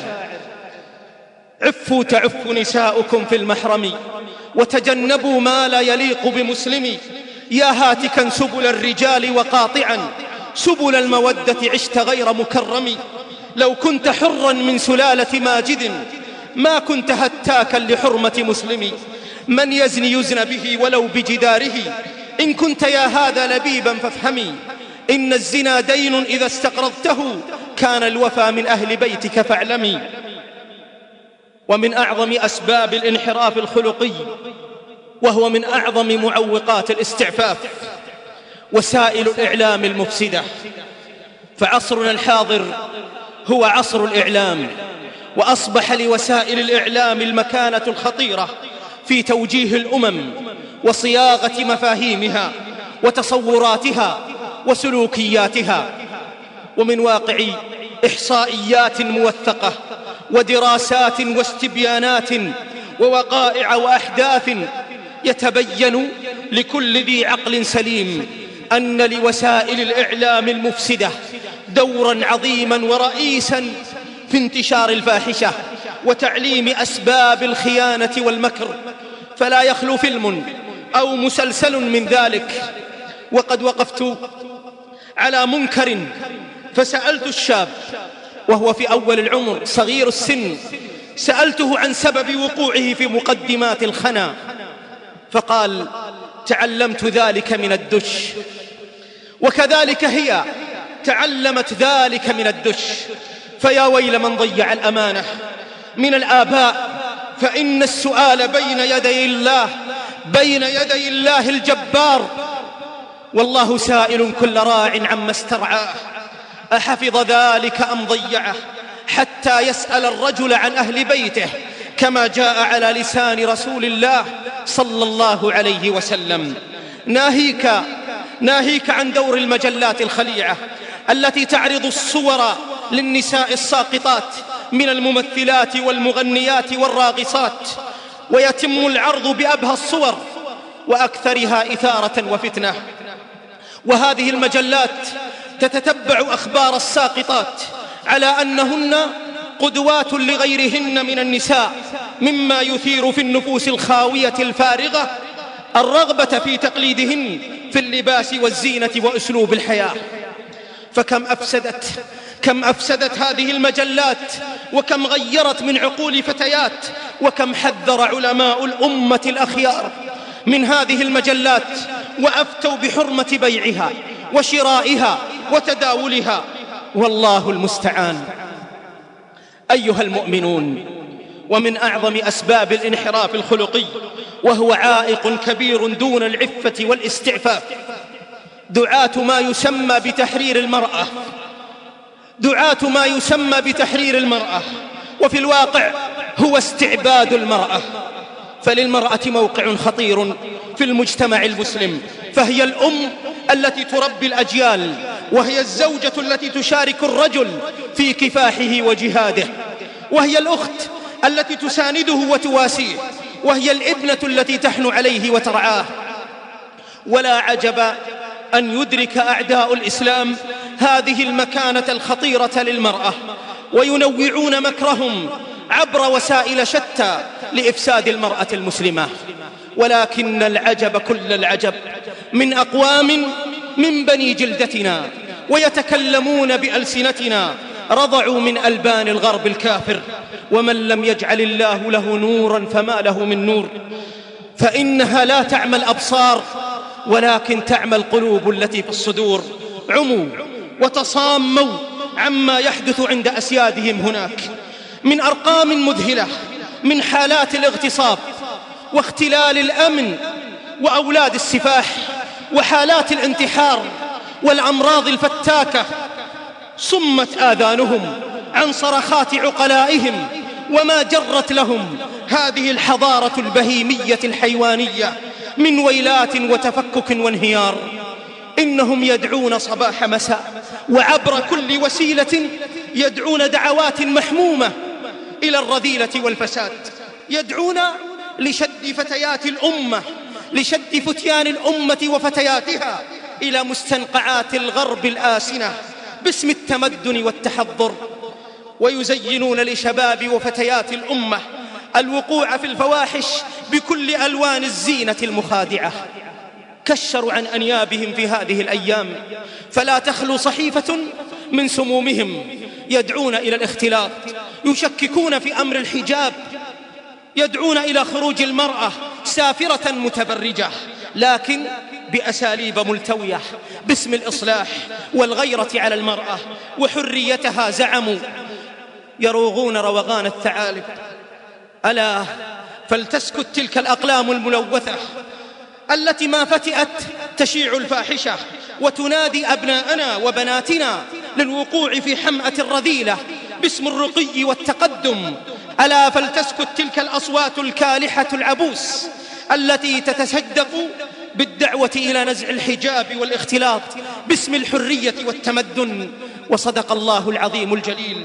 عفوا تعف نساؤكم في المحرم، وتجنبوا ما لا يليق بمسلم. يا هاتكا سبل الرجال وقاطعا سبل المودة عشت غير مكرم. لو كنت حرا من سلالة ماجد ما كنت هتاكا لحرمة مسلم. من يزني يزن به ولو بجداره، إن كنت يا هذا لبيبا فافهمي. إن الزنا دين إذا استقرضته كان الوفى من أهل بيتك فاعلمي. ومن أعظم أسباب الانحراف الخلقي، وهو من أعظم معوقات الاستعفاف، وسائل الإعلام المفسدة. فعصرنا الحاضر هو عصر الإعلام، وأصبح لوسائل الإعلام المكانة الخطيرة في توجيه الأمم وصياغة مفاهيمها وتصوراتها وسلوكياتها. ومن واقع إحصائيات موثقة ودراسات واستبيانات ووقائع وأحداث يتبين لكل ذي عقل سليم أن لوسائل الإعلام المفسدة دورا عظيما ورئيسا في انتشار الفاحشة وتعليم أسباب الخيانة والمكر، فلا يخلو فيلم أو مسلسل من ذلك. وقد وقفت على منكر فسألت الشاب وهو في أول العمر صغير السن، سألته عن سبب وقوعه في مقدمات الخنا، فقال: تعلمت ذلك من الدش. وكذلك هي تعلمت ذلك من الدش. فيا ويل من ضيع الأمانة من الآباء، فإن السؤال بين يدي الله الجبار، والله سائل كل راع عما استرعاه أحفظ ذلك أم ضيعه، حتى يسأل الرجل عن أهل بيته، كما جاء على لسان رسول الله صلى الله عليه وسلم. ناهيك عن دور المجلات الخليعة التي تعرض الصور للنساء الساقطات من الممثلات والمغنيات والراقصات، ويتم العرض بأبهى الصور وأكثرها إثارة وفتنة. وهذه المجلات تتتبع أخبار الساقطات على أنهن قدوات لغيرهن من النساء، مما يثير في النفوس الخاوية الفارغة الرغبة في تقليدهن في اللباس والزينة وأسلوب الحياة. فكم أفسدت هذه المجلات، وكم غيرت من عقول فتيات، وكم حذر علماء الأمة الأخيار من هذه المجلات وأفتوا بحرمة بيعها وشرائها وتداولها، والله المستعان. أيها المؤمنون، ومن أعظم أسباب الانحراف الخلقي وهو عائق كبير دون العفة والاستعفاف دعاة ما يسمى بتحرير المرأة، وفي الواقع هو استعباد المرأة. فللمرأة موقع خطير في المجتمع المسلم، فهي الأم التي تربي الأجيال، وهي الزوجة التي تشارك الرجل في كفاحه وجهاده، وهي الأخت التي تسانده وتواسيه، وهي الابنة التي تحن عليه وترعاه. ولا عجب أن يدرك أعداء الإسلام هذه المكانة الخطيرة للمرأة، وينوعون مكرهم عبر وسائل شتى لإفساد المرأة المسلمة. ولكن العجب كل العجب من أقوام من بني جلدتنا ويتكلمون بألسنتنا رضعوا من ألبان الغرب الكافر، ومن لم يجعل الله له نورا فما له من نور. فإنها لا تعمى الأبصار ولكن تعمى القلوب التي في الصدور. عموا وتصاموا عما يحدث عند أسيادهم هناك من أرقام مذهلة من حالات الاغتصاب واختلال الأمن وأولاد السفاح وحالات الانتحار والأمراض الفتاكة. صمت آذانهم عن صرخات عقلائهم، وما جرت لهم هذه الحضارة البهيمية الحيوانية من ويلات وتفكك وانهيار. إنهم يدعون صباح مساء وعبر كل وسيلة يدعون دعوات محمومة إلى الرذيلة والفساد، يدعون لشد فتيات الأمة، لشد فتيان الأمة وفتياتها إلى مستنقعات الغرب الآسنة باسم التمدن والتحضر، ويزينون لشباب وفتيات الأمة الوقوع في الفواحش بكل ألوان الزينة المخادعة. كشروا عن أنيابهم في هذه الأيام، فلا تخلو صحيفة من سمومهم. يدعون إلى الاختلاط، يشككون في أمر الحجاب، يدعون إلى خروج المرأة سافرة متبرجة، لكن بأساليب ملتوية باسم الإصلاح والغيرة على المرأة وحريتها. زعموا يروغون روغان الثعالب. ألا فلتسكت تلك الأقلام الملوثة التي ما فتئت تشيع الفاحشة وتنادي أبناءنا وبناتنا للوقوع في حمأة الرذيلة باسم الرقي والتقدم. ألا فلتسكت تلك الأصوات الكالحة العبوس التي تتصدق بالدعوة إلى نزع الحجاب والاختلاط باسم الحرية والتمدن. وصدق الله العظيم الجليل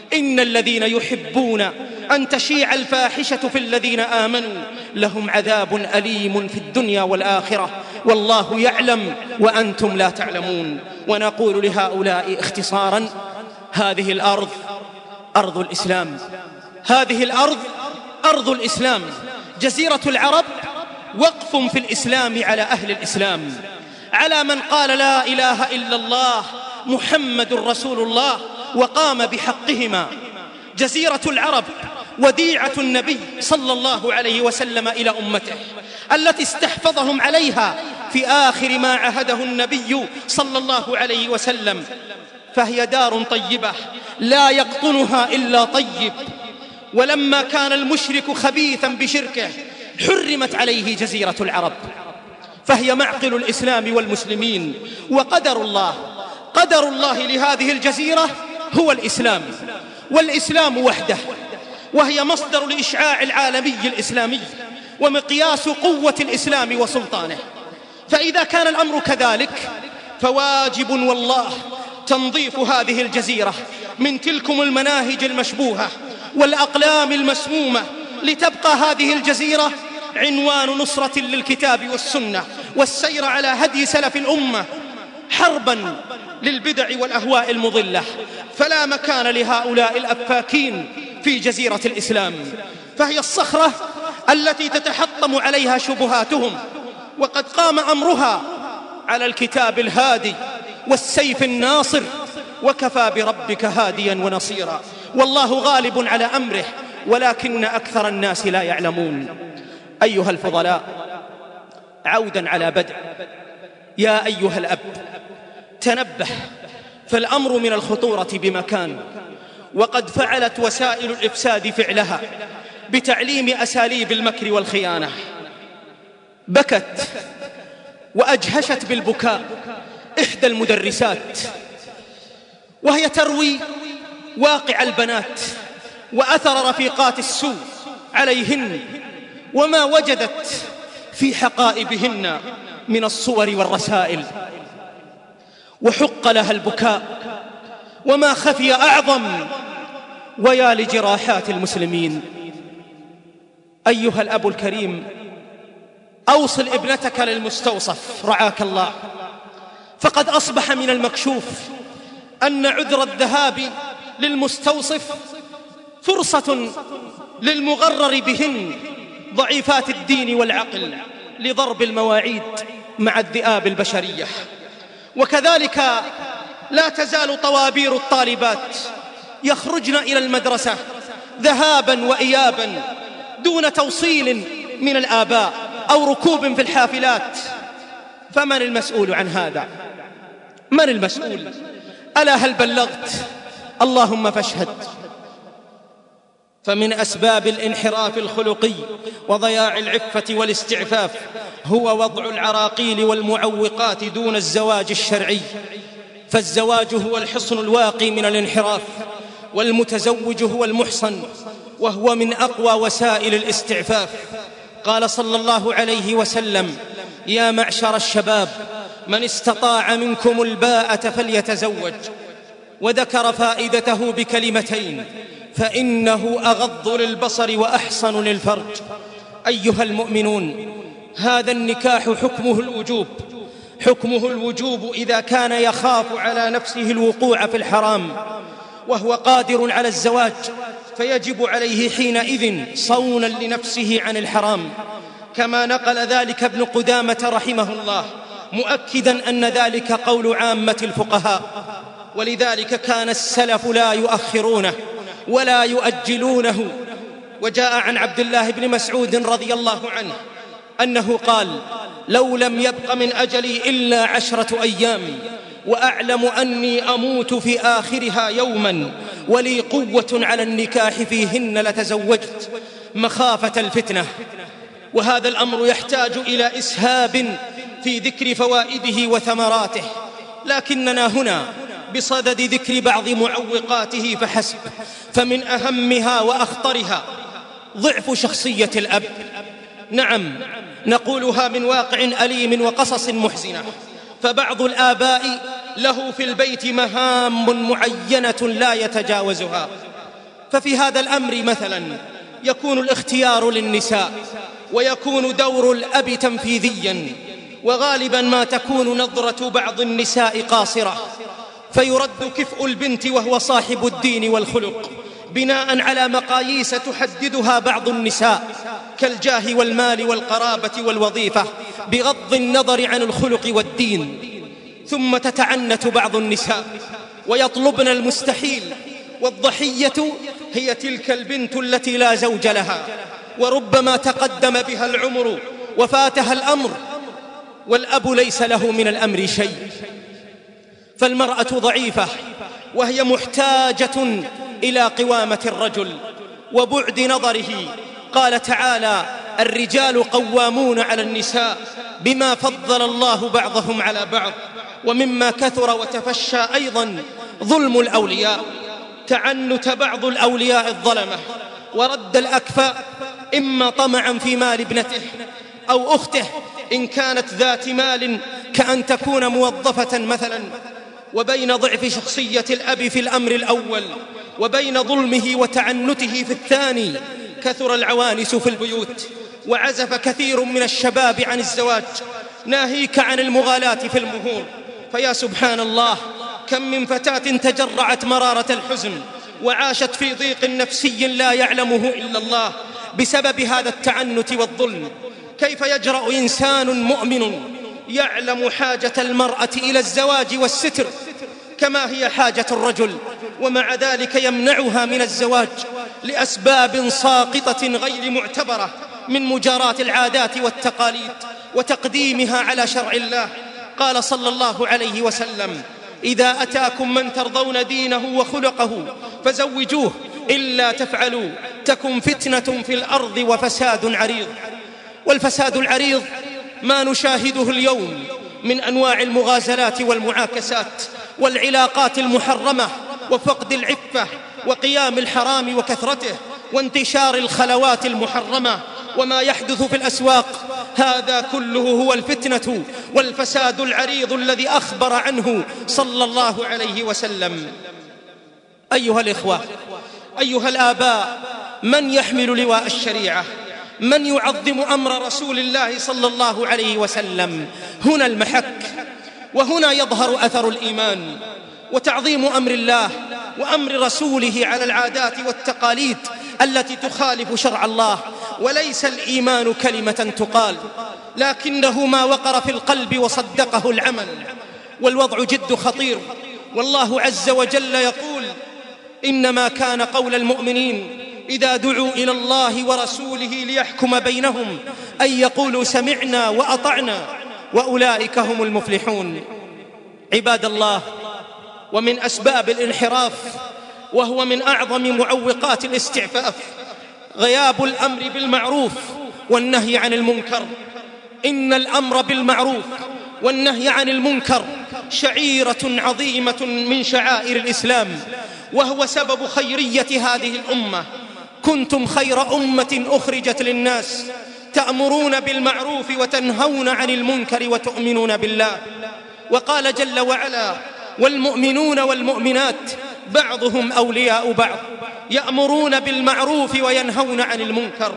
إن الذين يحبون أن تشيع الفاحشة في الذين آمنوا لهم عذاب أليم في الدنيا والآخرة والله يعلم وأنتم لا تعلمون. ونقول لهؤلاء اختصارا: هذه الأرض أرض الإسلام، هذه الأرض أرض الإسلام. جزيرة العرب وقف في الإسلام على أهل الإسلام، على من قال لا إله إلا الله محمد رسول الله وقام بحقهما. جزيرة العرب وديعة النبي صلى الله عليه وسلم إلى أمته التي استحفظهم عليها في آخر ما عهده النبي صلى الله عليه وسلم، فهي دار طيبة لا يقطنها إلا طيب. ولما كان المشرك خبيثا بشركه حرمت عليه جزيرة العرب، فهي معقل الإسلام والمسلمين. وقدر الله لهذه الجزيرة هو الإسلام، والإسلام وحده، وهي مصدر الإشعاع العالمي الإسلامي ومقياس قوة الإسلام وسلطانه. فإذا كان الأمر كذلك فواجب والله تنظيف هذه الجزيرة من تلكم المناهج المشبوهة والأقلام المسمومة، لتبقى هذه الجزيرة عنوان نصرة للكتاب والسنة والسير على هدي سلف الأمة، حربا للبدع والأهواء المضلة. فلا مكان لهؤلاء الأفاكين في جزيرة الإسلام، فهي الصخرة التي تتحطم عليها شبهاتهم، وقد قام أمرها على الكتاب الهادي والسيف الناصر، وكفى بربك هاديا ونصيرا. والله غالب على أمره ولكن أكثر الناس لا يعلمون. أيها الفضلاء، عودا على بدء، يا أيها الأب تنبه، فالأمر من الخطورة بمكان، وقد فعلت وسائل الإفساد فعلها بتعليم أساليب المكر والخيانة. بكت وأجهشت بالبكاء إحدى المدرسات وهي تروي واقع البنات وأثر رفيقات السوء عليهن، وما وجدت في حقائبهن من الصور والرسائل، وحق لها البكاء وما خفي أعظم، ويا لجراحات المسلمين. أيها الأب الكريم، أوصل ابنتك للمستوصف رعاك الله، فقد أصبح من المكشوف أن عذر الذهاب للمستوصف فرصة للمغرر بهن ضعيفات الدين والعقل لضرب المواعيد مع الذئاب البشرية. وكذلك لا تزال طوابير الطالبات يخرجن إلى المدرسة ذهابا وإيابا دون توصيل من الآباء أو ركوب في الحافلات. فمن المسؤول عن هذا؟ من المسؤول؟ ألا هل بلغت؟ اللهم فاشهد. فمن أسباب الانحراف الخلقي وضياع العفة والاستعفاف هو وضع العراقيل والمعوقات دون الزواج الشرعي، فالزواج هو الحصن الواقي من الانحراف، والمتزوج هو المحصن، وهو من أقوى وسائل الاستعفاف. قال صلى الله عليه وسلم: يا معشر الشباب من استطاع منكم الباءة فليتزوج، وذكر فائدته بكلمتين: فإنه أغض للبصر وأحصن للفرج. أيها المؤمنون، هذا النكاح حكمه الوجوب إذا كان يخاف على نفسه الوقوع في الحرام وهو قادر على الزواج، فيجب عليه حينئذ صونا لنفسه عن الحرام، كما نقل ذلك ابن قدامة رحمه الله، مؤكدا أن ذلك قول عامة الفقهاء. ولذلك كان السلف لا يؤخرونه ولا يؤجلونه. وجاء عن عبد الله بن مسعود رضي الله عنه أنه قال: لو لم يبق من أجلي إلا 10 أيام وأعلم أني أموت في آخرها يوما ولي قوة على النكاح فيهن لتزوجت مخافة الفتنة. وهذا الأمر يحتاج إلى إسهاب في ذكر فوائده وثمراته، لكننا هنا بصدد ذكر بعض معوقاته فحسب. فمن أهمها وأخطرها ضعف شخصية الأب. نعم، نقولها من واقع أليم وقصص محزنة. فبعض الآباء له في البيت مهام معينة لا يتجاوزها، ففي هذا الأمر مثلا يكون الاختيار للنساء، ويكون دور الأب تنفيذيا، وغالبا ما تكون نظرة بعض النساء قاصرة، فيرد كفء البنت وهو صاحب الدين والخلق بناء على مقاييس تحددها بعض النساء كالجاه والمال والقرابة والوظيفة بغض النظر عن الخلق والدين. ثم تتعنت بعض النساء ويطلبن المستحيل، والضحية هي تلك البنت التي لا زوج لها، وربما تقدم بها العمر وفاتها الأمر والأب ليس له من الأمر شيء. فالمرأة ضعيفة وهي محتاجة إلى قوامة الرجل وبعد نظره. قال تعالى: الرجال قوامون على النساء بما فضل الله بعضهم على بعض. ومما كثر وتفشى أيضا ظلم الأولياء، تعنت بعض الأولياء الظلمة ورد الأكفاء، إما طمعا في مال ابنته أو أخته إن كانت ذات مال، كأن تكون موظفة مثلا. وبين ضعف شخصية الأب في الأمر الأول وبين ظلمه وتعنته في الثاني كثر العوانس في البيوت، وعزف كثير من الشباب عن الزواج، ناهيك عن المغالاة في المهور. فيا سبحان الله، كم من فتاة تجرعت مرارة الحزن وعاشت في ضيق نفسي لا يعلمه إلا الله بسبب هذا التعنت والظلم. كيف يجرأ إنسان مؤمن يعلم حاجة المرأة إلى الزواج والستر كما هي حاجة الرجل، ومع ذلك يمنعها من الزواج لأسباب ساقطة غير معتبرة من مجاراة العادات والتقاليد وتقديمها على شرع الله؟ قال صلى الله عليه وسلم: إذا أتاكم من ترضون دينه وخلقه فزوجوه، إلا تفعلوا تكن فتنة في الأرض وفساد عريض. والفساد العريض ما نشاهده اليوم من أنواع المغازلات والمعاكسات والعلاقات المحرمة وفقد العفة وقيام الحرام وكثرته وانتشار الخلوات المحرمة وما يحدث في الأسواق. هذا كله هو الفتنة والفساد العريض الذي أخبر عنه صلى الله عليه وسلم. أيها الإخوة، أيها الآباء، من يحمل لواء الشريعة؟ من يعظم أمر رسول الله صلى الله عليه وسلم؟ هنا المحك، وهنا يظهر أثر الإيمان وتعظيم أمر الله وأمر رسوله على العادات والتقاليد التي تخالف شرع الله. وليس الإيمان كلمة تقال، لكنه ما وقر في القلب وصدقه العمل. والوضع جد خطير، والله عز وجل يقول: إنما كان قول المؤمنين إذا دعوا إلى الله ورسوله ليحكم بينهم أن يقولوا سمعنا وأطعنا وأولئك هم المفلحون. عباد الله، ومن أسباب الانحراف، وهو من أعظم معوقات الاستعفاف، غياب الأمر بالمعروف والنهي عن المنكر. إن الأمر بالمعروف والنهي عن المنكر شعيرة عظيمة من شعائر الإسلام، وهو سبب خيرية هذه الأمة. كنتم خير أمة أخرجت للناس، تأمرون بالمعروف وتنهون عن المنكر وتؤمنون بالله. وقال جل وعلا: والمؤمنون والمؤمنات بعضهم أولياء بعض يأمرون بالمعروف وينهون عن المنكر.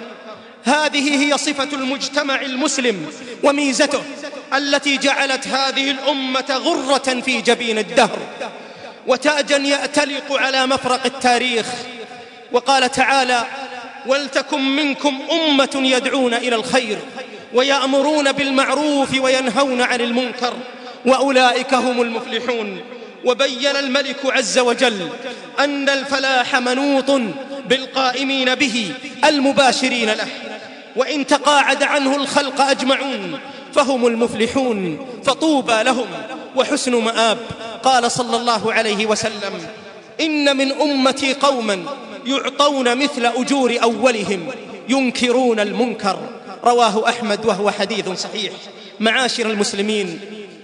هذه هي صفة المجتمع المسلم وميزته التي جعلت هذه الأمة غرة في جبين الدهر وتاجا يأتلق على مفرق التاريخ. وقال تعالى: ولتكن منكم أمة يدعون إلى الخير ويأمرون بالمعروف وينهون عن المنكر وأولئك هم المفلحون. وبين الملك عز وجل أن الفلاح منوط بالقائمين به المباشرين له، وإن تقاعد عنه الخلق أجمعون فهم المفلحون، فطوبى لهم وحسن مآب. قال صلى الله عليه وسلم: إن من أمتي قوما يعطون مثل أجور أولهم ينكرون المنكر. رواه أحمد وهو حديث صحيح. معاشر المسلمين،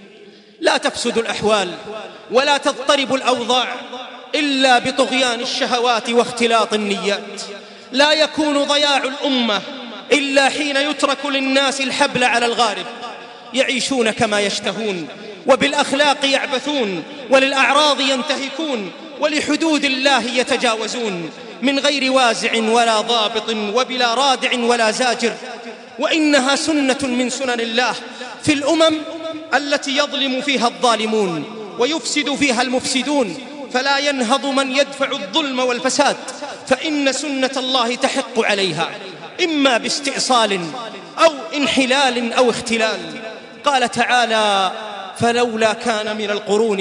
لا تفسد الأحوال ولا تضطرب الأوضاع إلا بطغيان الشهوات واختلاط النيات. لا يكون ضياع الأمة إلا حين يترك للناس الحبل على الغارب، يعيشون كما يشتهون، وبالأخلاق يعبثون، وللأعراض ينتهكون، ولحدود الله يتجاوزون. من غير وازع ولا ضابط وبلا رادع ولا زاجر، وإنها سنة من سنن الله في الأمم التي يظلم فيها الظالمون ويفسد فيها المفسدون، فلا ينهض من يدفع الظلم والفساد، فإن سنة الله تحق عليها إما باستئصال أو انحلال أو اختلال. قال تعالى: فلولا كان من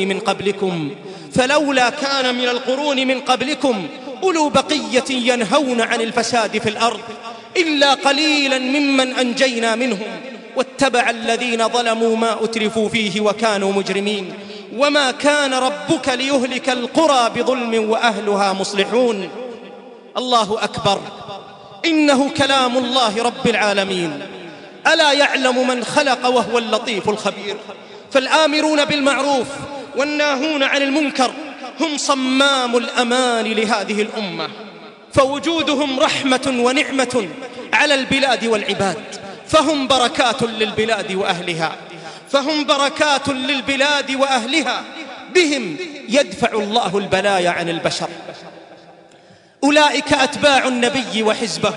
القرون من قبلكم أولو بقية ينهون عن الفساد في الأرض إلا قليلا ممن أنجينا منهم واتبع الذين ظلموا ما أترفوا فيه وكانوا مجرمين وما كان ربك ليهلك القرى بظلم وأهلها مصلحون. الله أكبر، إنه كلام الله رب العالمين. ألا يعلم من خلق وهو اللطيف الخبير؟ فالآمرون بالمعروف والناهون عن المنكر هم صمام الأمان لهذه الأمة، فوجودهم رحمة ونعمة على البلاد والعباد، فهم بركات للبلاد وأهلها، بهم يدفع الله البلايا عن البشر. أولئك أتباع النبي وحزبه،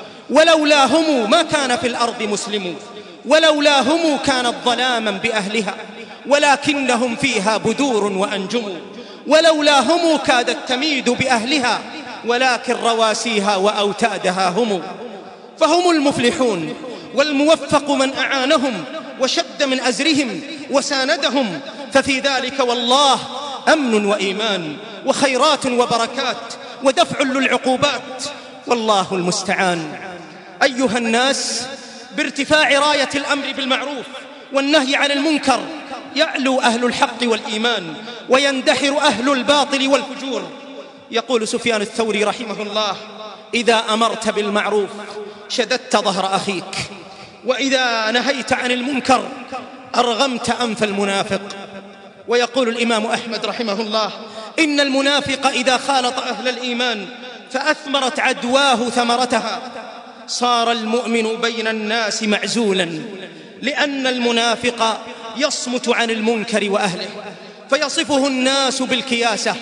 ولولاهم ما كان في الأرض مسلمون، ولولاهم كانت ظلاما بأهلها، ولكنهم فيها بدور وأنجم، ولولاهم كادت تميد بأهلها، ولكن رواسيها وأوتادها هم. فهم المفلحون، والموفق من أعانهم وشد من أزرهم وساندهم، ففي ذلك والله أمن وإيمان وخيرات وبركات ودفع للعقوبات، والله المستعان. أيها الناس، بارتفاع راية الأمر بالمعروف والنهي عن المنكر يعلو أهل الحق والإيمان ويندحر أهل الباطل والفجور. يقول سفيان الثوري رحمه الله: إذا أمرت بالمعروف شددت ظهر أخيك، وإذا نهيت عن المنكر أرغمت أنف المنافق. ويقول الإمام أحمد رحمه الله: إن المنافق إذا خالط أهل الإيمان فأثمرت عدواه ثمرتها صار المؤمن بين الناس معزولا، لأن المنافق يصمت عن المنكر وأهله، فيصفه الناس بالكياسة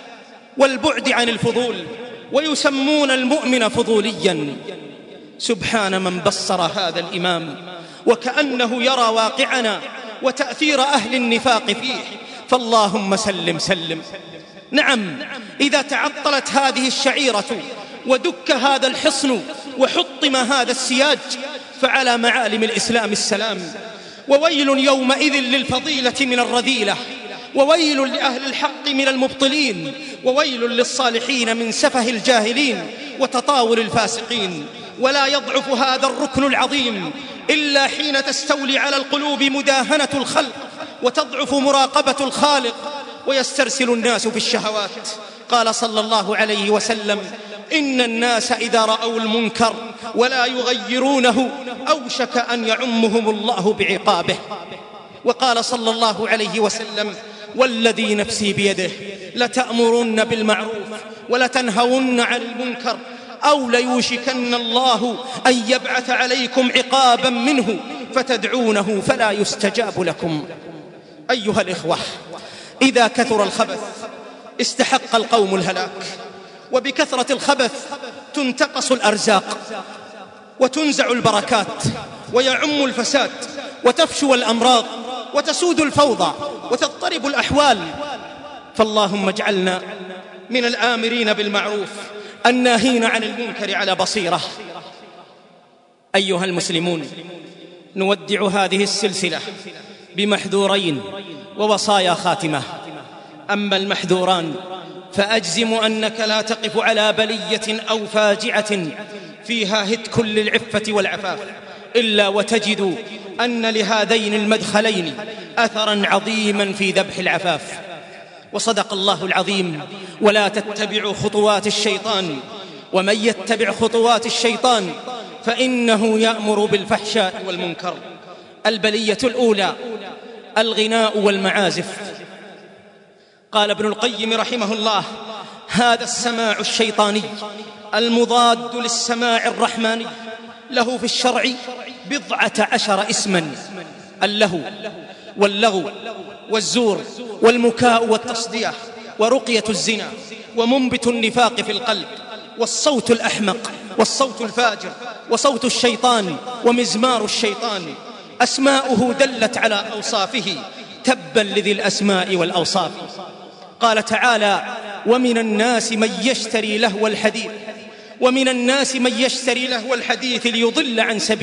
والبعد عن الفضول، ويسمون المؤمن فضوليا. سبحان من بصر هذا الإمام وكأنه يرى واقعنا وتأثير أهل النفاق فيه، فاللهم سلم سلم. نعم، إذا تعطلت هذه الشعيرة ودك هذا الحصن وحطم هذا السياج فعلى معالم الإسلام السلام. وويل يومئذ للفضيلة من الرذيلة، وويل لأهل الحق من المبطلين، وويل للصالحين من سفه الجاهلين وتطاول الفاسقين. ولا يضعف هذا الركن العظيم إلا حين تستولي على القلوب مداهنة الخلق وتضعف مراقبة الخالق ويسترسل الناس في الشهوات. قال صلى الله عليه وسلم: إن الناس إذا رأوا المنكر ولا يغيرونه أوشك أن يعمهم الله بعقابه. وقال صلى الله عليه وسلم: والذي نفسي بيده لتأمرن بالمعروف ولتنهون عن المنكر أو ليوشكن الله أن يبعث عليكم عقابا منه فتدعونه فلا يستجاب لكم. أيها الإخوة، إذا كثر الخبث استحق القوم الهلاك، وبكثرة الخبث تنتقص الأرزاق وتنزع البركات ويعم الفساد وتفشو الأمراض وتسود الفوضى وتضطرب الأحوال. فاللهم اجعلنا من الآمرين بالمعروف الناهين عن المنكر على بصيرة. أيها المسلمون، نودع هذه السلسلة بمحذورين ووصايا خاتمة. أما المحذوران فأجزم أنك لا تقف على بلية أو فاجعة فيها هتك للعفة والعفاف إلا وتجد أن لهذين المدخلين أثرا عظيما في ذبح العفاف. وصدق الله العظيم: ولا تتبعوا خطوات الشيطان ومن يتبع خطوات الشيطان فإنه يأمر بالفحشاء والمنكر. البلية الأولى الغناء والمعازف. قال ابن القيم رحمه الله: هذا السماع الشيطاني المضاد للسماع الرحماني له في الشرع 12 اسما: اللهو واللغو والزور والمكاء والتصدية ورقية الزنا ومنبت النفاق في القلب والصوت الأحمق والصوت الفاجر وصوت الشيطان ومزمار الشيطان أسماؤه دلت على أوصافه، تبا لذي الأسماء والأوصاف. قال تعالى: ومن الناس من يشتري لهو الحديث ليضل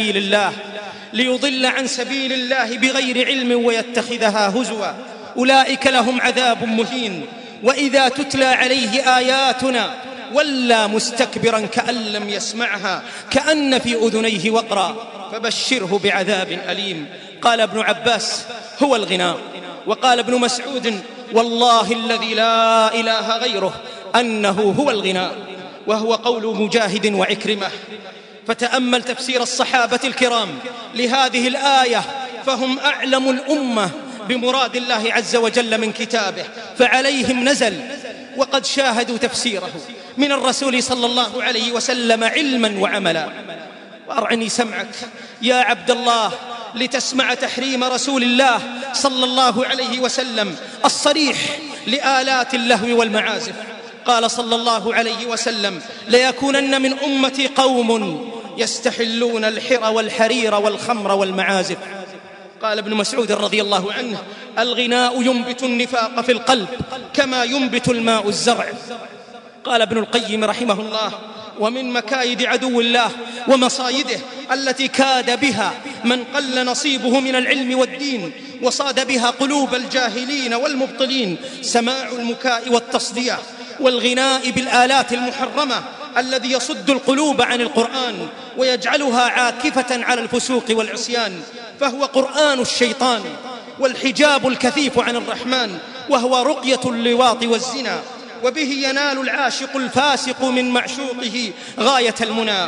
عن سبيل الله بغير علم ويتخذها هزوا، أولئك لهم عذاب مهين، وإذا تتلى عليه آياتنا ولى مستكبرا كأن لم يسمعها كأن في أذنيه وقرا، فبشره بعذاب أليم. قال ابن عباس: هو الغناء. وقال ابن مسعود: والله الذي لا إله غيره أنه هو الغناء، وهو قول مجاهد وعكرمة. فتأمل تفسير الصحابة الكرام لهذه الآية، فهم أعلم الأمة بمراد الله عز وجل من كتابه، فعليهم نزل، وقد شاهدوا تفسيره من الرسول صلى الله عليه وسلم علما وعملا. وأرعني سمعك يا عبد الله لتسمع تحريم رسول الله صلى الله عليه وسلم الصريح لآلات اللهو والمعازف. قال صلى الله عليه وسلم: ليكونن من أمتي قوم يستحلون الحر والحرير والخمر والمعازف. قال ابن مسعود رضي الله عنه: الغناء ينبت النفاق في القلب كما ينبت الماء الزرع. قال ابن القيم رحمه الله: ومن مكايد عدو الله ومصايده التي كاد بها من قل نصيبه من العلم والدين وصاد بها قلوب الجاهلين والمبطلين سماع المكاء والتصدية والغناء بالآلات المحرمة الذي يصد القلوب عن القرآن ويجعلها عاكفة على الفسوق والعصيان، فهو قرآن الشيطان والحجاب الكثيف عن الرحمن، وهو رقية اللواط والزنا، وبه ينال العاشق الفاسق من معشوقه غاية المنى.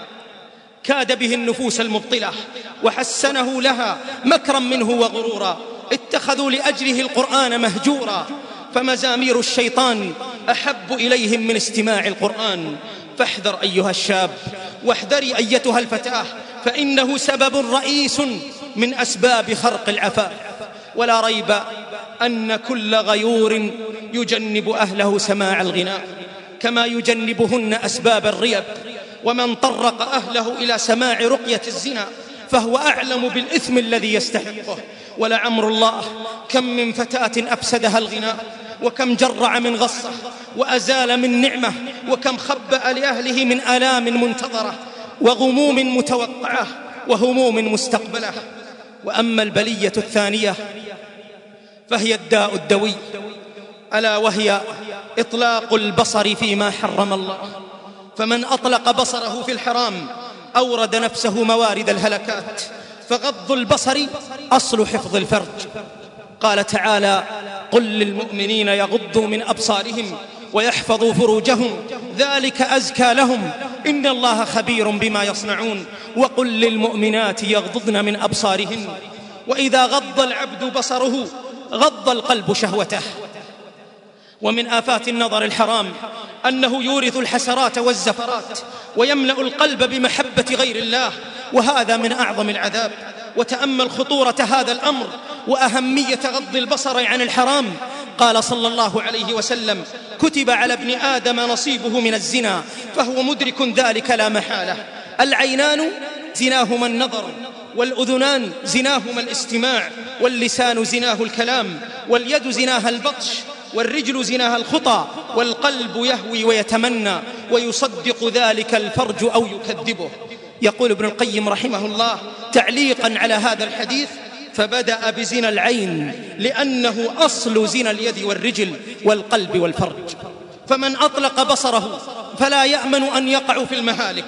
كاد به النفوس المبطلة وحسنه لها مكرا منه وغرورا، اتخذوا لأجله القرآن مهجورا، فمزامير الشيطان أحب إليهم من استماع القرآن. فاحذر أيها الشاب، واحذري أيتها الفتاة، فإنه سبب رئيس من أسباب خرق العفاف. ولا ريب أن كل غيور يجنب أهله سماع الغناء كما يجنبهن أسباب الريب، ومن طرق أهله إلى سماع رقية الزنا فهو أعلم بالإثم الذي يستحقه. ولعمر الله كم من فتاة أفسدها الغناء، وكم جرع من غصة وأزال من نعمة، وكم خبأ لأهله من آلام منتظرة وغموم متوقعة وهموم مستقبلة. وأما البلية الثانية فهي الداء الدوي، ألا وهي إطلاق البصر فيما حرم الله. فمن أطلق بصره في الحرام أورد نفسه موارد الهلكات، فغض البصر أصل حفظ الفرج. قال تعالى: قل للمؤمنين يغضوا من أبصارهم ويحفظوا فروجهم ذلك أزكى لهم إن الله خبير بما يصنعون. وقل للمؤمنات يغضضن من أبصارهن. وإذا غض العبد بصره غض القلب شهوته. ومن آفات النظر الحرام أنه يورث الحسرات والزفرات ويملأ القلب بمحبة غير الله، وهذا من أعظم العذاب. وتأمل خطورة هذا الأمر وأهمية غض البصر عن الحرام. قال صلى الله عليه وسلم: كتب على ابن آدم نصيبه من الزنا فهو مدرك ذلك لا محالة. العينان زناهما النظر، والأذنان زناهما الاستماع، واللسان زناه الكلام، واليد زناها البطش، والرجل زناها الخطى، والقلب يهوي ويتمنى، ويصدق ذلك الفرج أو يكذبه. يقول ابن القيم رحمه الله تعليقا على هذا الحديث: فبدأ بزنا العين لأنه أصل زنا اليد والرجل والقلب والفرج. فمن أطلق بصره فلا يأمن أن يقع في المهالك.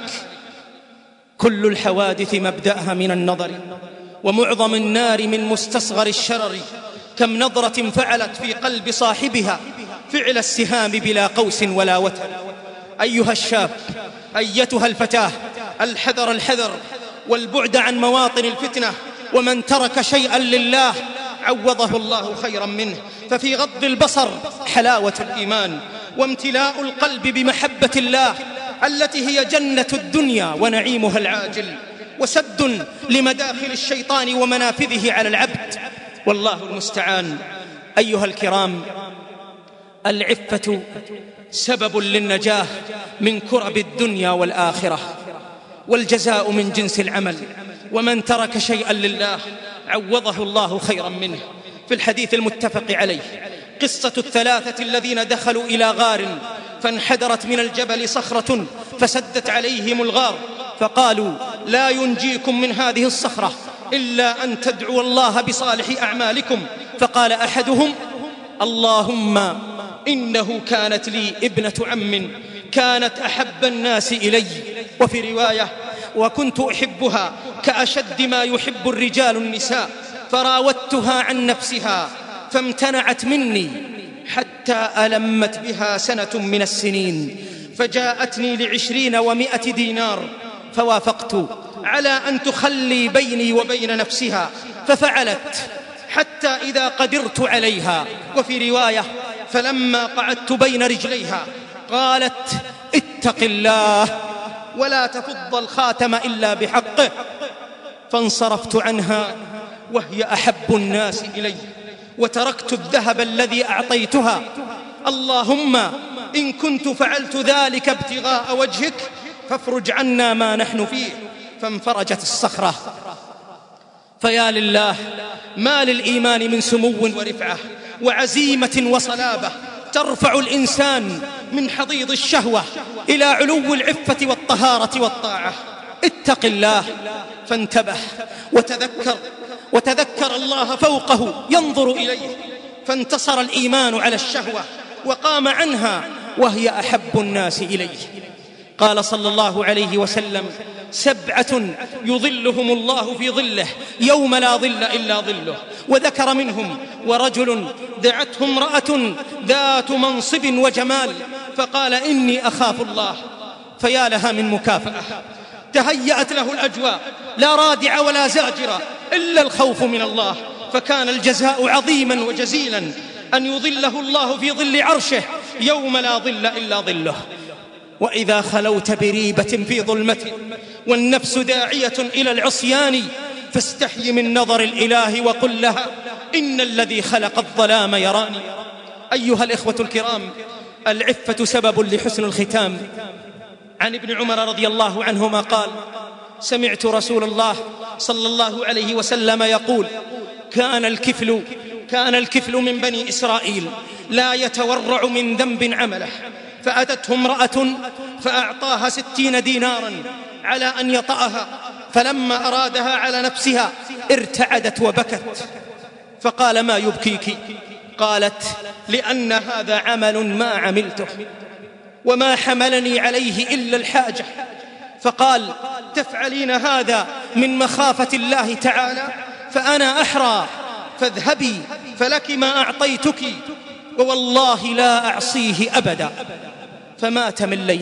كل الحوادث مبدأها من النظر، ومعظم النار من مستصغر الشرر. كم نظرة فعلت في قلب صاحبها فعل السهام بلا قوس ولا وتر. أيها الشاب، أيتها الفتاة، الحذر الحذر والبعد عن مواطن الفتنة. ومن ترك شيئا لله عوضه الله خيرا منه. ففي غض البصر حلاوة الإيمان، وامتلاء القلب بمحبة الله التي هي جنة الدنيا ونعيمها العاجل، وسد لمداخل الشيطان ومنافذه على العبد، والله المستعان. أيها الكرام، العفة سبب للنجاة من كرب الدنيا والآخرة، والجزاء من جنس العمل، ومن ترك شيئا لله عوضه الله خيرا منه. في الحديث المتفق عليه قصة الثلاثة الذين دخلوا إلى غار فانحدرت من الجبل صخرة فسدت عليهم الغار، فقالوا: لا ينجيكم من هذه الصخرة إلا أن تدعوا الله بصالح أعمالكم. فقال أحدهم: اللهم إنه كانت لي ابنة عم كانت أحب الناس إلي، وفي رواية: وكنت أحبها كأشد ما يحب الرجال النساء، فراودتها عن نفسها فامتنعت مني حتى ألمت بها سنة من السنين، فجاءتني ل20 و100 دينار، فوافقت على أن تخلي بيني وبين نفسها، ففعلت حتى إذا قدرت عليها. وفي رواية: فلما قعدت بين رجليها قالت: اتق الله ولا تفض الخاتم إلا بحقه، فانصرفت عنها وهي أحب الناس إلي، وتركت الذهب الذي أعطيتها. اللهم إن كنت فعلت ذلك ابتغاء وجهك فافرج عنا ما نحن فيه. فانفرجت الصخرة. فيا لله ما للإيمان من سمو ورفعة وعزيمة وصلابة ترفع الإنسان من حضيض الشهوة إلى علو العفة والطهارة والطاعة. اتق الله فانتبه وتذكر الله فوقه ينظر إليه، فانتصر الإيمان على الشهوة وقام عنها وهي أحب الناس إليه. قال صلى الله عليه وسلم: 7 يظلهم الله في ظله يوم لا ظل إلا ظله. وذكر منهم: ورجل دعته امرأة ذات منصب وجمال فقال: إني أخاف الله. فيا لها من مكافأة، تهيأت له الأجواء لا رادع ولا زاجر إلا الخوف من الله، فكان الجزاء عظيما وجزيلا أن يظله الله في ظل عرشه يوم لا ظل إلا ظله. وإذا خلوت بريبة في ظلمة والنفس داعية إلى العصيان فاستحي من نظر الإله وقل لها: إن الذي خلق الظلام يراني. أيها الإخوة الكرام، العفة سبب لحسن الختام. عن ابن عمر رضي الله عنهما قال: سمعت رسول الله صلى الله عليه وسلم يقول: كان الكفل من بني إسرائيل لا يتورع من ذنب عمله، فأتته امرأة فأعطاها 60 دينارا على أن يطأها، فلما أرادها على نفسها ارتعدت وبكت، فقال: ما يبكيك؟ قالت: لأن هذا عمل ما عملته وما حملني عليه إلا الحاجة. فقال: تفعلين هذا من مخافة الله تعالى؟ فأنا أحرى، فاذهبي فلك ما أعطيتك، ووالله لا أعصيه أبدا. فمات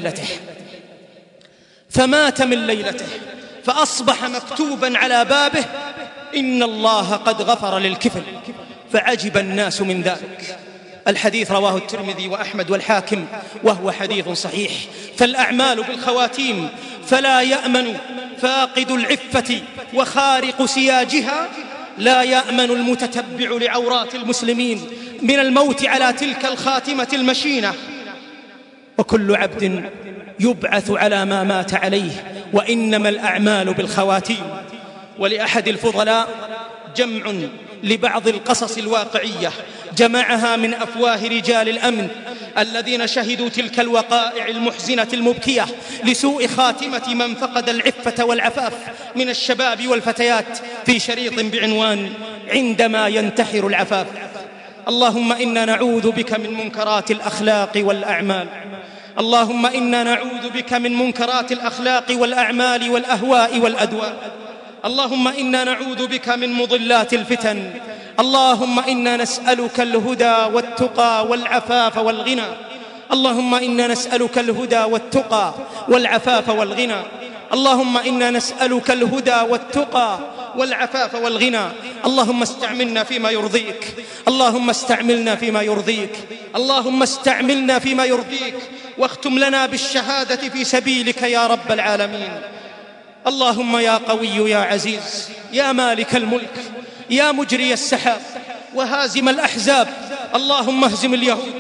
من ليلته فأصبح مكتوبا على بابه: إن الله قد غفر للكفل. فعجب الناس من ذلك. الحديث رواه الترمذي وأحمد والحاكم وهو حديث صحيح. فالأعمال بالخواتيم، فلا يأمن فاقد العفة وخارق سياجها، لا يأمن المتتبع لعورات المسلمين من الموت على تلك الخاتمة المشينة. وكل عبد يبعث على ما مات عليه، وإنما الأعمال بالخواتيم. ولأحد الفضلاء جمع لبعض القصص الواقعية جمعها من أفواه رجال الأمن الذين شهدوا تلك الوقائع المحزنة المبكية لسوء خاتمة من فقد العفة والعفاف من الشباب والفتيات، في شريط بعنوان: عندما ينتحر العفاف. اللهم إنا نعوذ بك من منكرات الأخلاق والأعمال، اللهم إنا نعوذ بك من منكرات الأخلاق والأعمال والأهواء والأدواء، اللهم إنا نعوذ بك من مضلات الفتن، اللهم إنا نسألك الهدى والتقى والعفاف والغنى، اللهم إنا نسألك الهدى والتقى والعفاف والغنى، اللهم إنا نسألك الهدى والتقى والعفاف والغنى. اللهم استعملنا فيما يرضيك، اللهم استعملنا فيما يرضيك، اللهم استعملنا فيما يرضيك، واختم لنا بالشهادة في سبيلك يا رب العالمين. اللهم يا قوي يا عزيز يا مالك الملك يا مجري السحاب وهازم الأحزاب، اللهم اهزم اليهود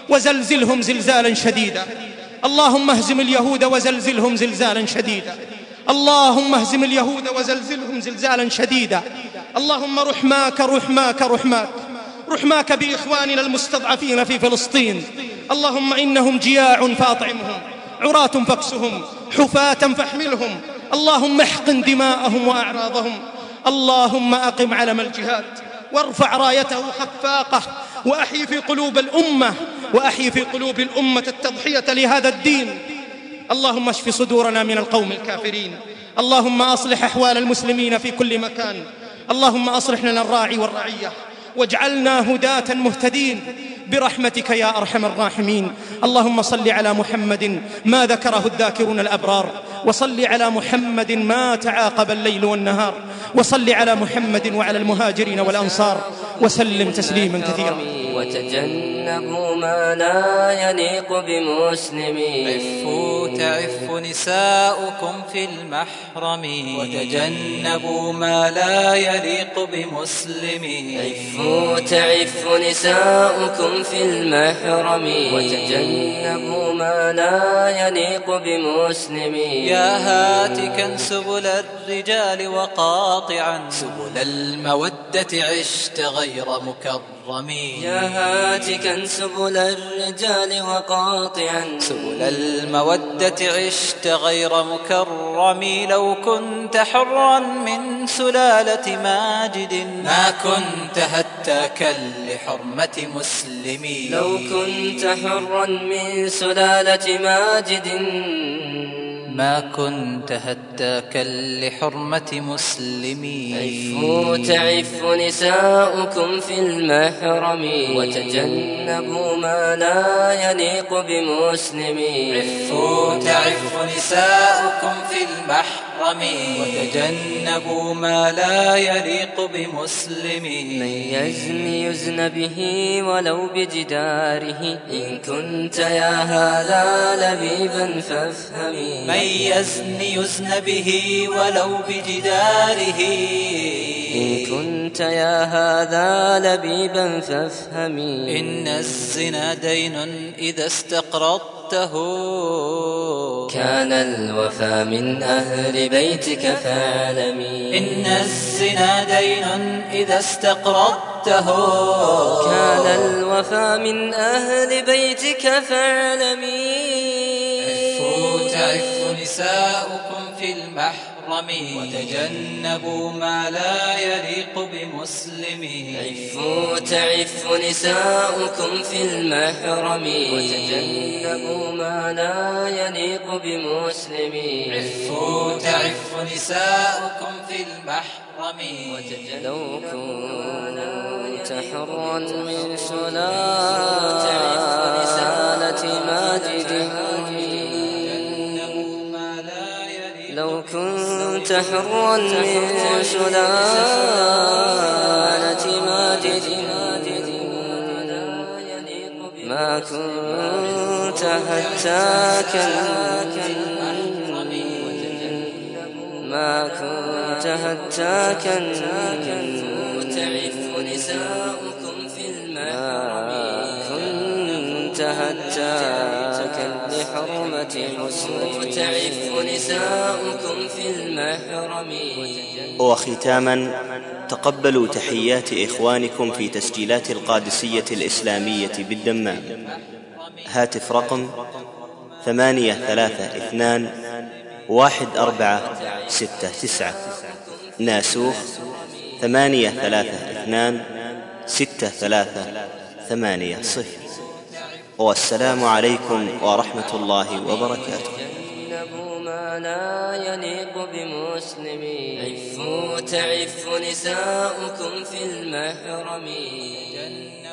وزلزلهم زلزالا شديدا. اللهم اهزم اليهود وزلزلهم زلزالا شديدا. اللهم اهزم اليهود وزلزلهم زلزالا شديدا. اللهم رحماك رحماك رحماك رحماك بإخواننا المستضعفين في فلسطين. اللهم إنهم جياع فأطعمهم، عراة فاكسهم، حفاة فاحملهم. اللهم احقن دماءهم وأعراضهم. اللهم أقم علم الجهاد وارفع رايته خفاقة، وأحي في قلوب الأمة، وأحي في قلوب الأمة التضحية لهذا الدين. اللهم اشف صدورنا من القوم الكافرين. اللهم أصلح أحوال المسلمين في كل مكان. اللهم أصلح لنا الراعي والرعية، واجعلنا هداة مهتدين برحمتك يا أرحم الراحمين. اللهم صل على محمد ما ذكره الذاكرون الأبرار، وصل على محمد ما تعاقب الليل والنهار، وصل على محمد وعلى المهاجرين والأنصار، وسلم تسليما كثيرا. وتجنبوا ما لا يليق بمسلمين. عفوا تعف نساؤكم في المحرم، وتجنبوا ما لا يليق بمسلمين. عفوا تعف نساؤكم في المحرم، وتجنبوا ما لا يليق بمسلمين. يا هاتكا سبل الرجال وقاطعا سبل المودة عشت غير مكرم. يا هاتكا سبل الرجال وقاطعا سبل المودة عشت غير مكرم. لو كنت حرا من سلالة ماجد ما كنت هتاكا لحرمة مسلمين. لو كنت حرا من سلالة ماجد ما كنت هتاكا لحرمة مسلمين. عفوا تعف نساؤكم في المحرم، وتجنبوا ما لا يليق بمسلمين. عفوا تعف نساؤكم في المحرم، وتجنبوا ما لا يليق بمسلمين. من يزن يزن به ولو بجداره، إن كنت يا هذا لبيبا فافهمي. من يزن يزن به ولو بجداره، إن كنت يا هذا لبيبا فافهمي. إن الزنا دين إذا استقرضته كان الوفا من أهل بيتك فاعلمي. إن الزنا دين إذا استقرضته كان الوفا من أهل بيتك فاعلمي. عفوا تعف نساؤكم في المحرم، وتجنبوا ما لا يليق بمسلمين. عفوا تعف نساؤكم في المحرم، وتجنبوا ما لا يليق بمسلمين. عفوا تعف نساؤكم في المحرم، لو كنت حرا من سلالة ماجد، لو كنت حرا من سلالة ماجد ما كنت هتاكا، ما كنت هتاكا. وتعف نساؤكم في المحرم، كنت هتاكا لحرمة مسلمين. وتعف نساؤكم في المحرم. وختاما تقبلوا تحيات إخوانكم في تسجيلات القادسية الإسلامية بالدمام. هاتف رقم 832-1469، ناسوخ 832-6380. والسلام عليكم ورحمة الله وبركاته. تجنبوا ما لا يليق بمسلمين. عفوا تعف نساؤكم في المحرم.